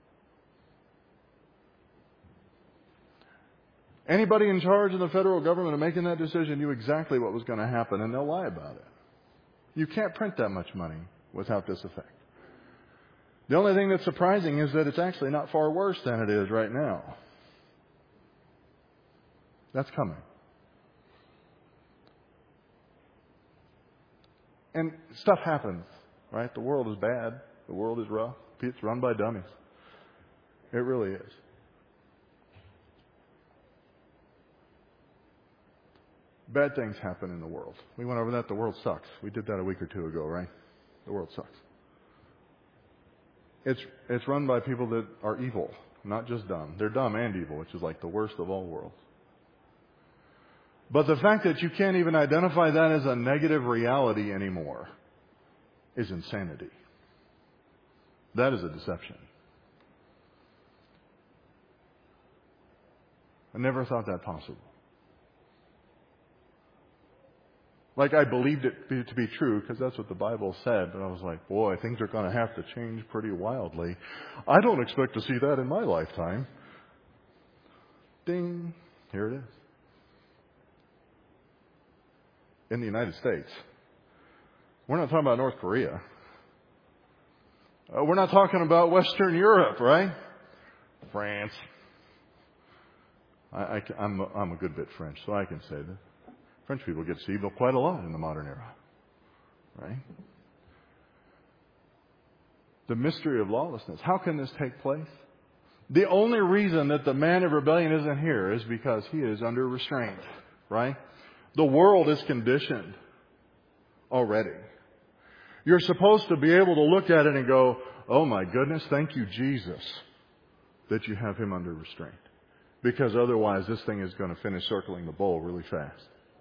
Anybody in charge in the federal government of making that decision knew exactly what was going to happen, and they'll lie about it. You can't print that much money without this effect. The only thing that's surprising is that it's actually not far worse than it is right now. That's coming. And stuff happens, right? The world is bad. The world is rough. It's run by dummies. It really is. Bad things happen in the world. We went over that. The world sucks. We did that a week or two ago, right? The world sucks. It's it's run by people that are evil, not just dumb. They're dumb and evil, which is like the worst of all worlds. But the fact that you can't even identify that as a negative reality anymore is insanity. That is a deception. I never thought that possible. Like I believed it to be true because that's what the Bible said. But I was like, boy, things are going to have to change pretty wildly. I don't expect to see that in my lifetime. Ding. Here it is. In the United States. We're not talking about North Korea. Uh, we're not talking about Western Europe, right? France. I, I, I'm, a, I'm a good bit French, so I can say that. French people get deceived quite a lot in the modern era. Right? The mystery of lawlessness. How can this take place? The only reason that the man of rebellion isn't here is because he is under restraint. Right? The world is conditioned already. You're supposed to be able to look at it and go, oh my goodness, thank you, Jesus, that you have him under restraint. Because otherwise this thing is going to finish circling the bowl really fast.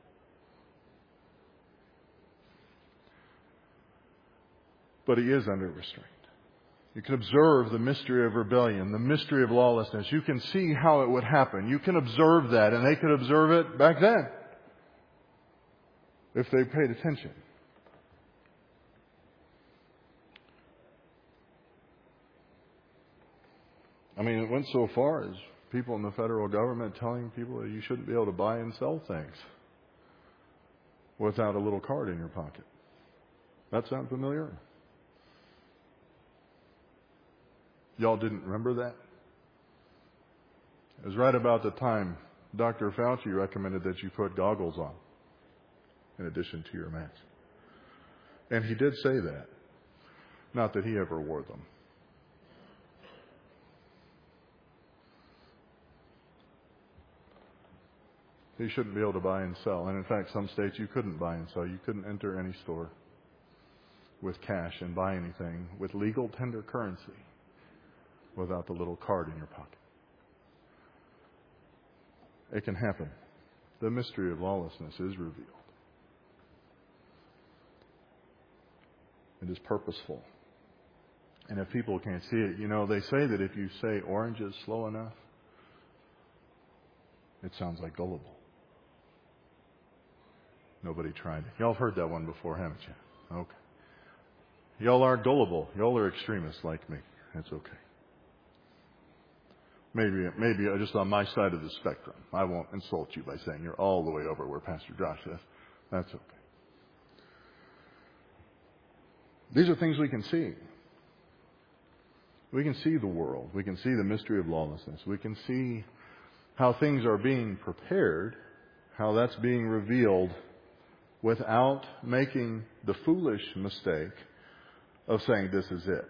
But he is under restraint. You can observe the mystery of rebellion, the mystery of lawlessness. You can see how it would happen. You can observe that, and they could observe it back then if they paid attention. I mean, it went so far as people in the federal government telling people that you shouldn't be able to buy and sell things without a little card in your pocket. That sound familiar? Y'all didn't remember that? It was right about the time Doctor Fauci recommended that you put goggles on in addition to your mask. And he did say that. Not that he ever wore them. You shouldn't be able to buy and sell. And in fact, some states you couldn't buy and sell. You couldn't enter any store with cash and buy anything with legal tender currency without the little card in your pocket. It can happen. The mystery of lawlessness is revealed. It is purposeful. And if people can't see it, you know, they say that if you say oranges slow enough, it sounds like gullible. Nobody tried it. Y'all have heard that one before, haven't you? Okay. Y'all aren't gullible. Y'all are extremists like me. That's okay. Maybe, maybe just on my side of the spectrum. I won't insult you by saying you're all the way over where Pastor Josh is. That's okay. These are things we can see. We can see the world. We can see the mystery of lawlessness. We can see how things are being prepared, how that's being revealed without making the foolish mistake of saying this is it.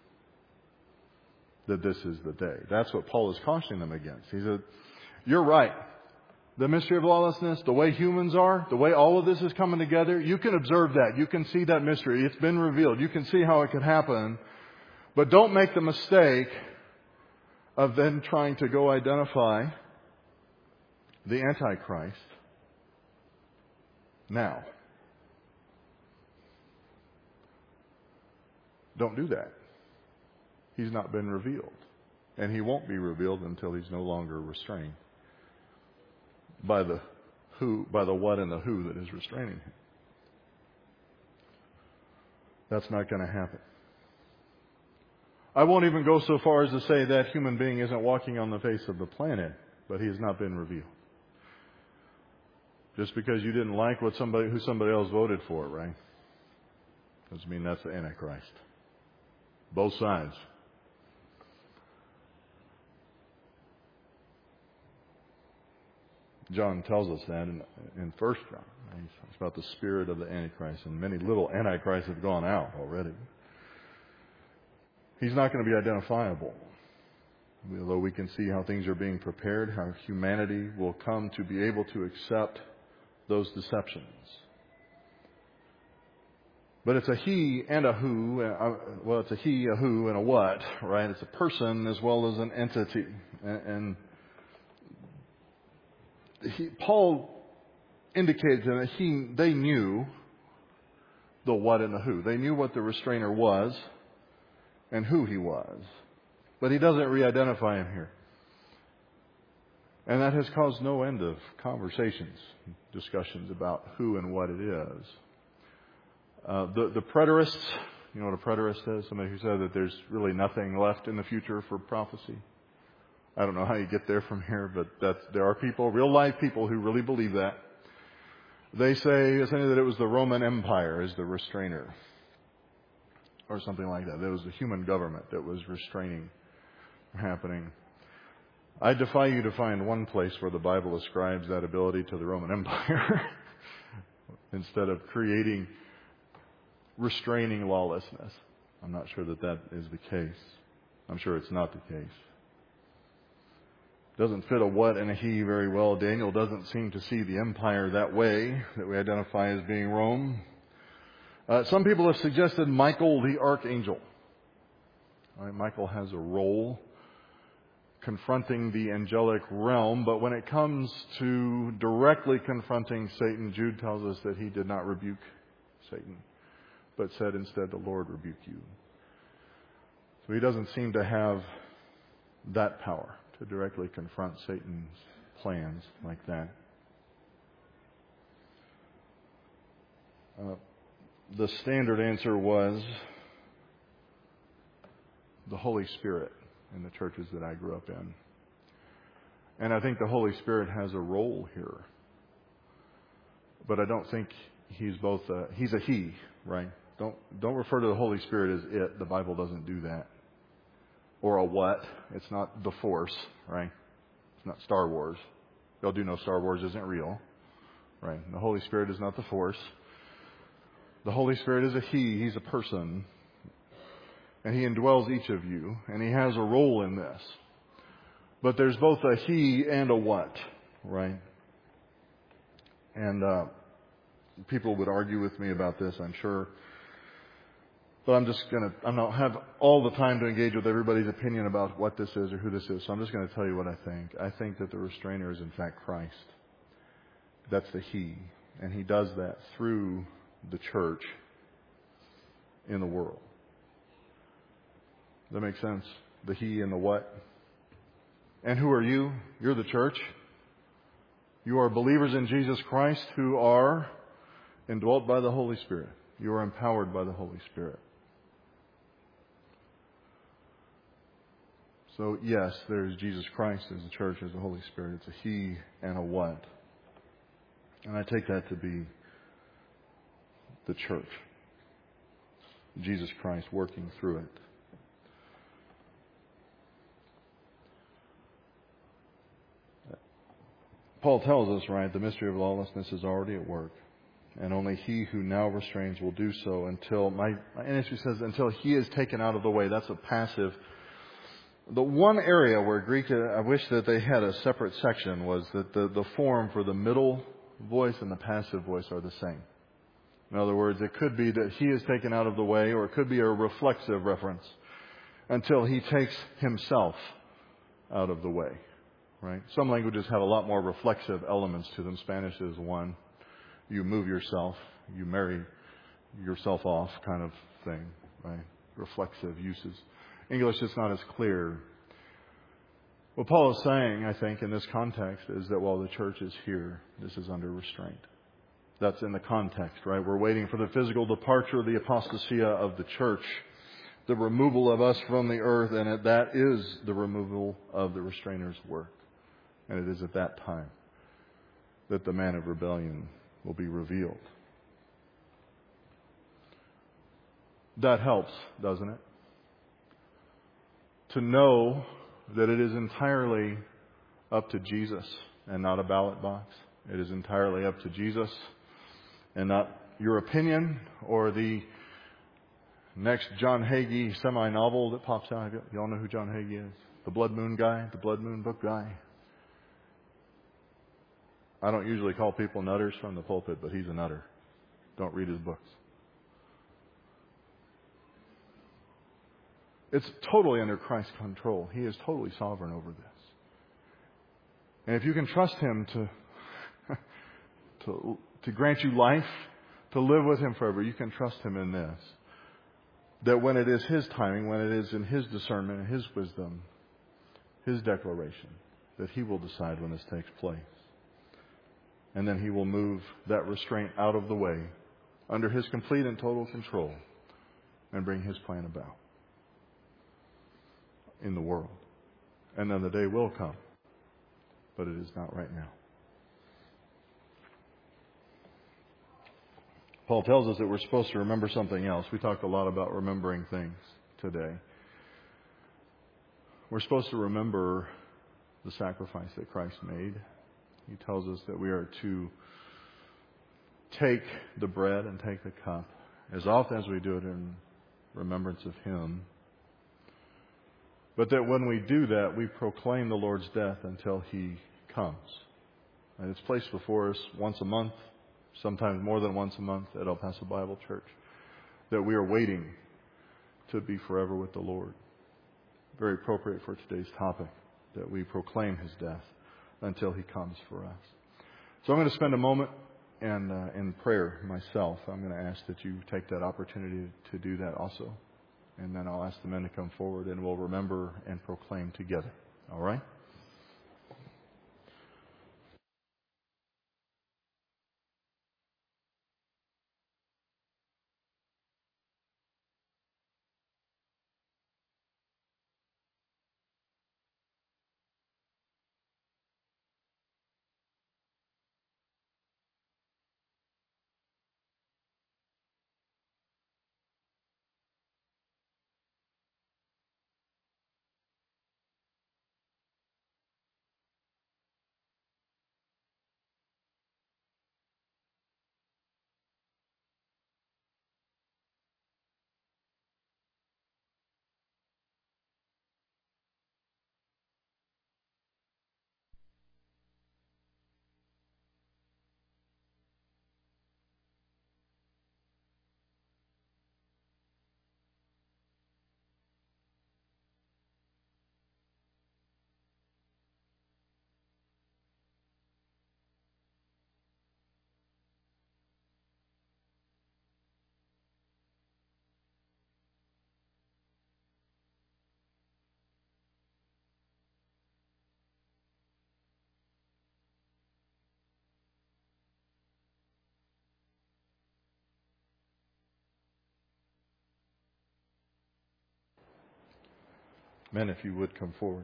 That this is the day. That's what Paul is cautioning them against. He said, you're right. The mystery of lawlessness, the way humans are, the way all of this is coming together, you can observe that. You can see that mystery. It's been revealed. You can see how it could happen. But don't make the mistake of then trying to go identify the Antichrist now. Don't do that. He's not been revealed. And he won't be revealed until he's no longer restrained by the who, by the what and the who that is restraining him. That's not going to happen. I won't even go so far as to say that human being isn't walking on the face of the planet, but he has not been revealed. Just because you didn't like what somebody, who somebody else voted for, right? Doesn't mean that's the Antichrist. Both sides. John tells us that in, in First John. It's about the spirit of the Antichrist, and many little Antichrists have gone out already. He's not going to be identifiable. Although we can see how things are being prepared, how humanity will come to be able to accept those deceptions. But it's a he and a who. Uh, well, it's a he, a who, and a what, right? It's a person as well as an entity. And, and he, Paul indicated that he, they knew the what and the who. They knew what the restrainer was and who he was. But he doesn't re-identify him here. And that has caused no end of conversations, discussions about who and what it is. Uh, the, the preterists, you know what a preterist is? Somebody who said that there's really nothing left in the future for prophecy. I don't know how you get there from here, but that's, there are people, real life people, who really believe that. They say essentially that it was the Roman Empire as the restrainer, or something like that. There was the human government that was restraining happening. I defy you to find one place where the Bible ascribes that ability to the Roman Empire instead of creating restraining lawlessness. I'm not sure that that is the case. I'm sure it's not the case. Doesn't fit a what and a he very well. Daniel doesn't seem to see the empire that way, that we identify as being Rome. Uh, some people have suggested Michael the archangel. All right, Michael has a role confronting the angelic realm, but when it comes to directly confronting Satan, Jude tells us that he did not rebuke Satan, but said instead, the Lord rebuke you. So he doesn't seem to have that power to directly confront Satan's plans like that. Uh, the standard answer was the Holy Spirit in the churches that I grew up in. And I think the Holy Spirit has a role here. But I don't think he's both a, he's a he, right? Don't don't refer to the Holy Spirit as it. The Bible doesn't do that. Or a what. It's not the Force, right? It's not Star Wars. Y'all do know Star Wars isn't real, right? The Holy Spirit is not the Force. The Holy Spirit is a he. He's a person. And he indwells each of you. And he has a role in this. But there's both a he and a what, right? And uh, people would argue with me about this, I'm sure. But I'm just going to, I don't have all the time to engage with everybody's opinion about what this is or who this is. So I'm just going to tell you what I think. I think that the restrainer is in fact Christ. That's the he. And he does that through the church in the world. Does that make sense? The he and the what. And who are you? You're the church. You are believers in Jesus Christ who are indwelt by the Holy Spirit. You are empowered by the Holy Spirit. So yes, there's Jesus Christ as the church, as the Holy Spirit. It's a he and a what. And I take that to be the church. Jesus Christ working through it. Paul tells us, right, the mystery of lawlessness is already at work. And only he who now restrains will do so until, my, my N S V says, until he is taken out of the way. That's a passive. The one area where Greek, I wish that they had a separate section, was that the, the form for the middle voice and the passive voice are the same. In other words, it could be that he is taken out of the way, or it could be a reflexive reference, until he takes himself out of the way. Right? Some languages have a lot more reflexive elements to them. Spanish is one. You move yourself, you marry yourself off kind of thing, right? Reflexive uses. English is not as clear. What Paul is saying, I think, in this context is that while the church is here, this is under restraint. That's in the context, right? We're waiting for the physical departure, the apostasia of the church, the removal of us from the earth, and that is the removal of the restrainer's work. And it is at that time that the man of rebellion will be revealed. That helps, doesn't it? To know that it is entirely up to Jesus and not a ballot box. It is entirely up to Jesus and not your opinion or the next John Hagee semi-novel that pops out. You all know who John Hagee is? The Blood Moon guy, the Blood Moon book guy. I don't usually call people nutters from the pulpit, but he's a nutter. Don't read his books. It's totally under Christ's control. He is totally sovereign over this. And if you can trust Him to, to, to grant you life, to live with Him forever, you can trust Him in this. That when it is His timing, when it is in His discernment, His wisdom, His declaration, that He will decide when this takes place. And then He will move that restraint out of the way under His complete and total control and bring His plan about in the world. And then the day will come, but it is not right now. Paul tells us that we're supposed to remember something else. We talked a lot about remembering things today. We're supposed to remember the sacrifice that Christ made. He tells us that we are to take the bread and take the cup as often as we do it in remembrance of Him. But that when we do that, we proclaim the Lord's death until He comes. And it's placed before us once a month, sometimes more than once a month at El Paso Bible Church, that we are waiting to be forever with the Lord. Very appropriate for today's topic, that we proclaim His death until He comes for us. So I'm going to spend a moment and uh, in prayer myself. I'm going to ask that you take that opportunity to do that also. And then I'll ask the men to come forward and we'll remember and proclaim together. All right? Men, if you would come forward.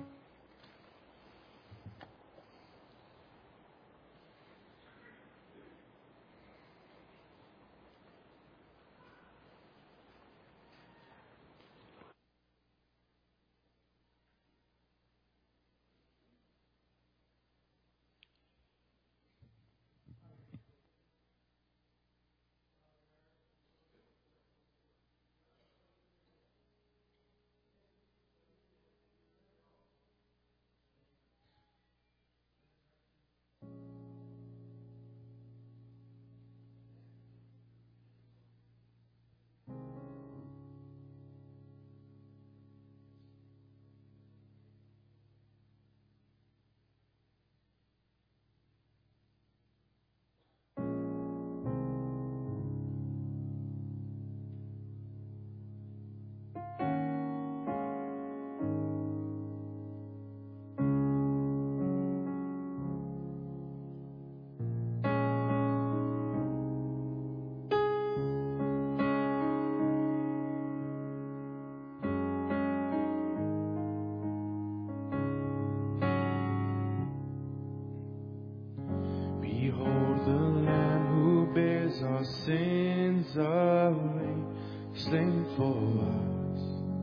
Our sins away, slain for us,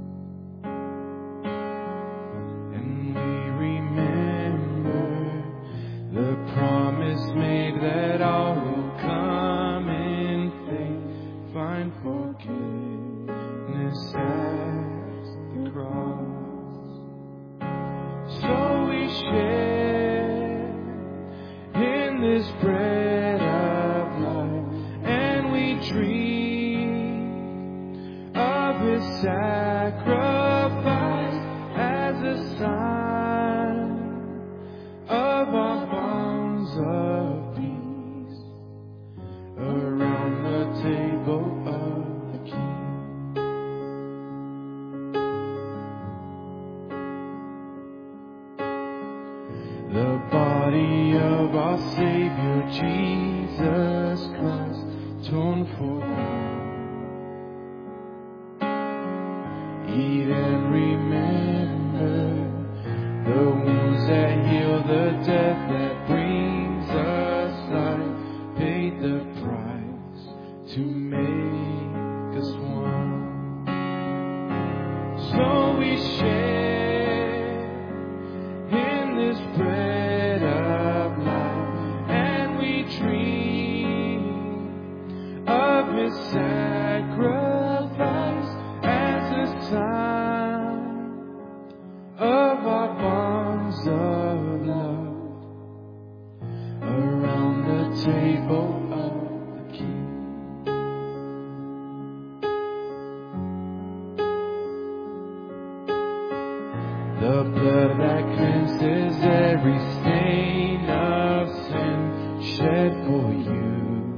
and we remember the promise made that all will come in faith, find forgiveness at the cross. So we share in this bread of life. Dream of His sacrifice as a sign of our bonds of peace around the table of the King. Savior Jesus Christ, torn for you. Eat and remember the wounds that heal, the death that brings us life, paid the price to make us one. So we share in this bread of life, and we dream of His sacrifice as a sign of our bonds of love around the table of the King. The blood that cleanses every stain of sin shed for you.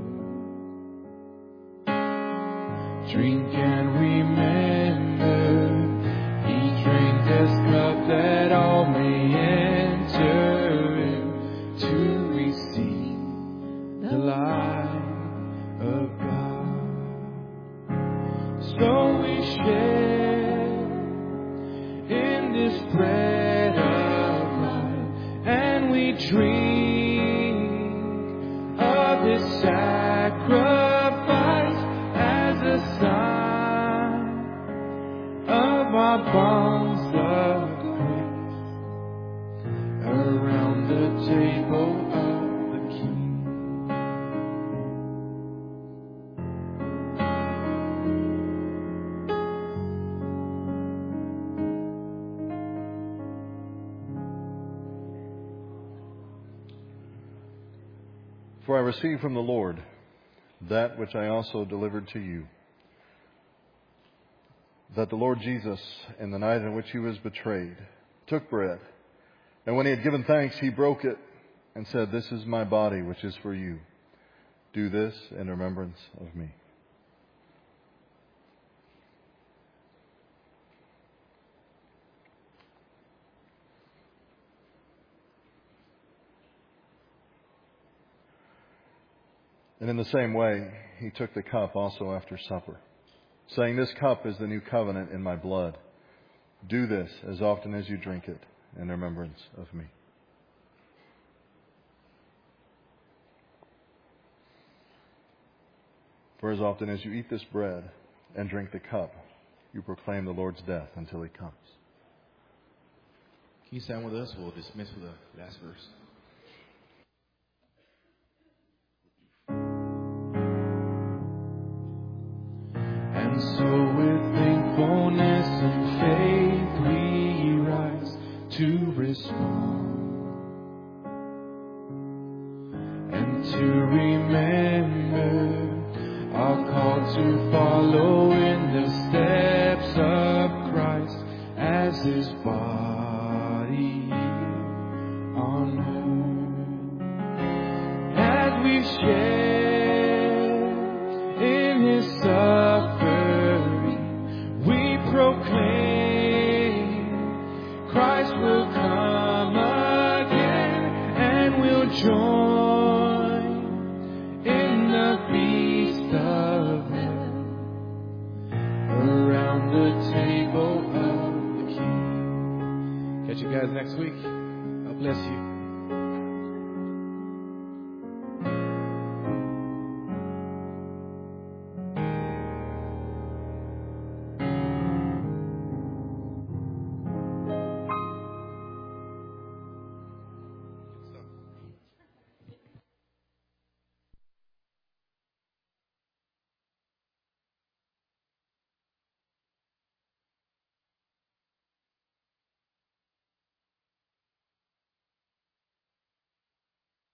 Drink and remember, He drank this cup that all may enter in to receive the life of God. So we share in this bread of life, and we drink of His sacrifice as a sign of our bonds of grace around the table of the King. For I received from the Lord that which I also delivered to you, that the Lord Jesus, in the night in which He was betrayed, took bread, and when He had given thanks, He broke it and said, "This is my body, which is for you. Do this in remembrance of me." And in the same way, He took the cup also after supper, saying, "This cup is the new covenant in my blood. Do this as often as you drink it in remembrance of me." For as often as you eat this bread and drink the cup, you proclaim the Lord's death until He comes. Can you stand with us? We'll dismiss with the last verse. And so with thankfulness and faith we rise to respond and to remember our call to follow in the steps of Christ as His body on earth. As we share in His suffering, we proclaim Christ will come again, and we'll join in the feast of heaven around the table of the King. Catch you guys next week. God bless you.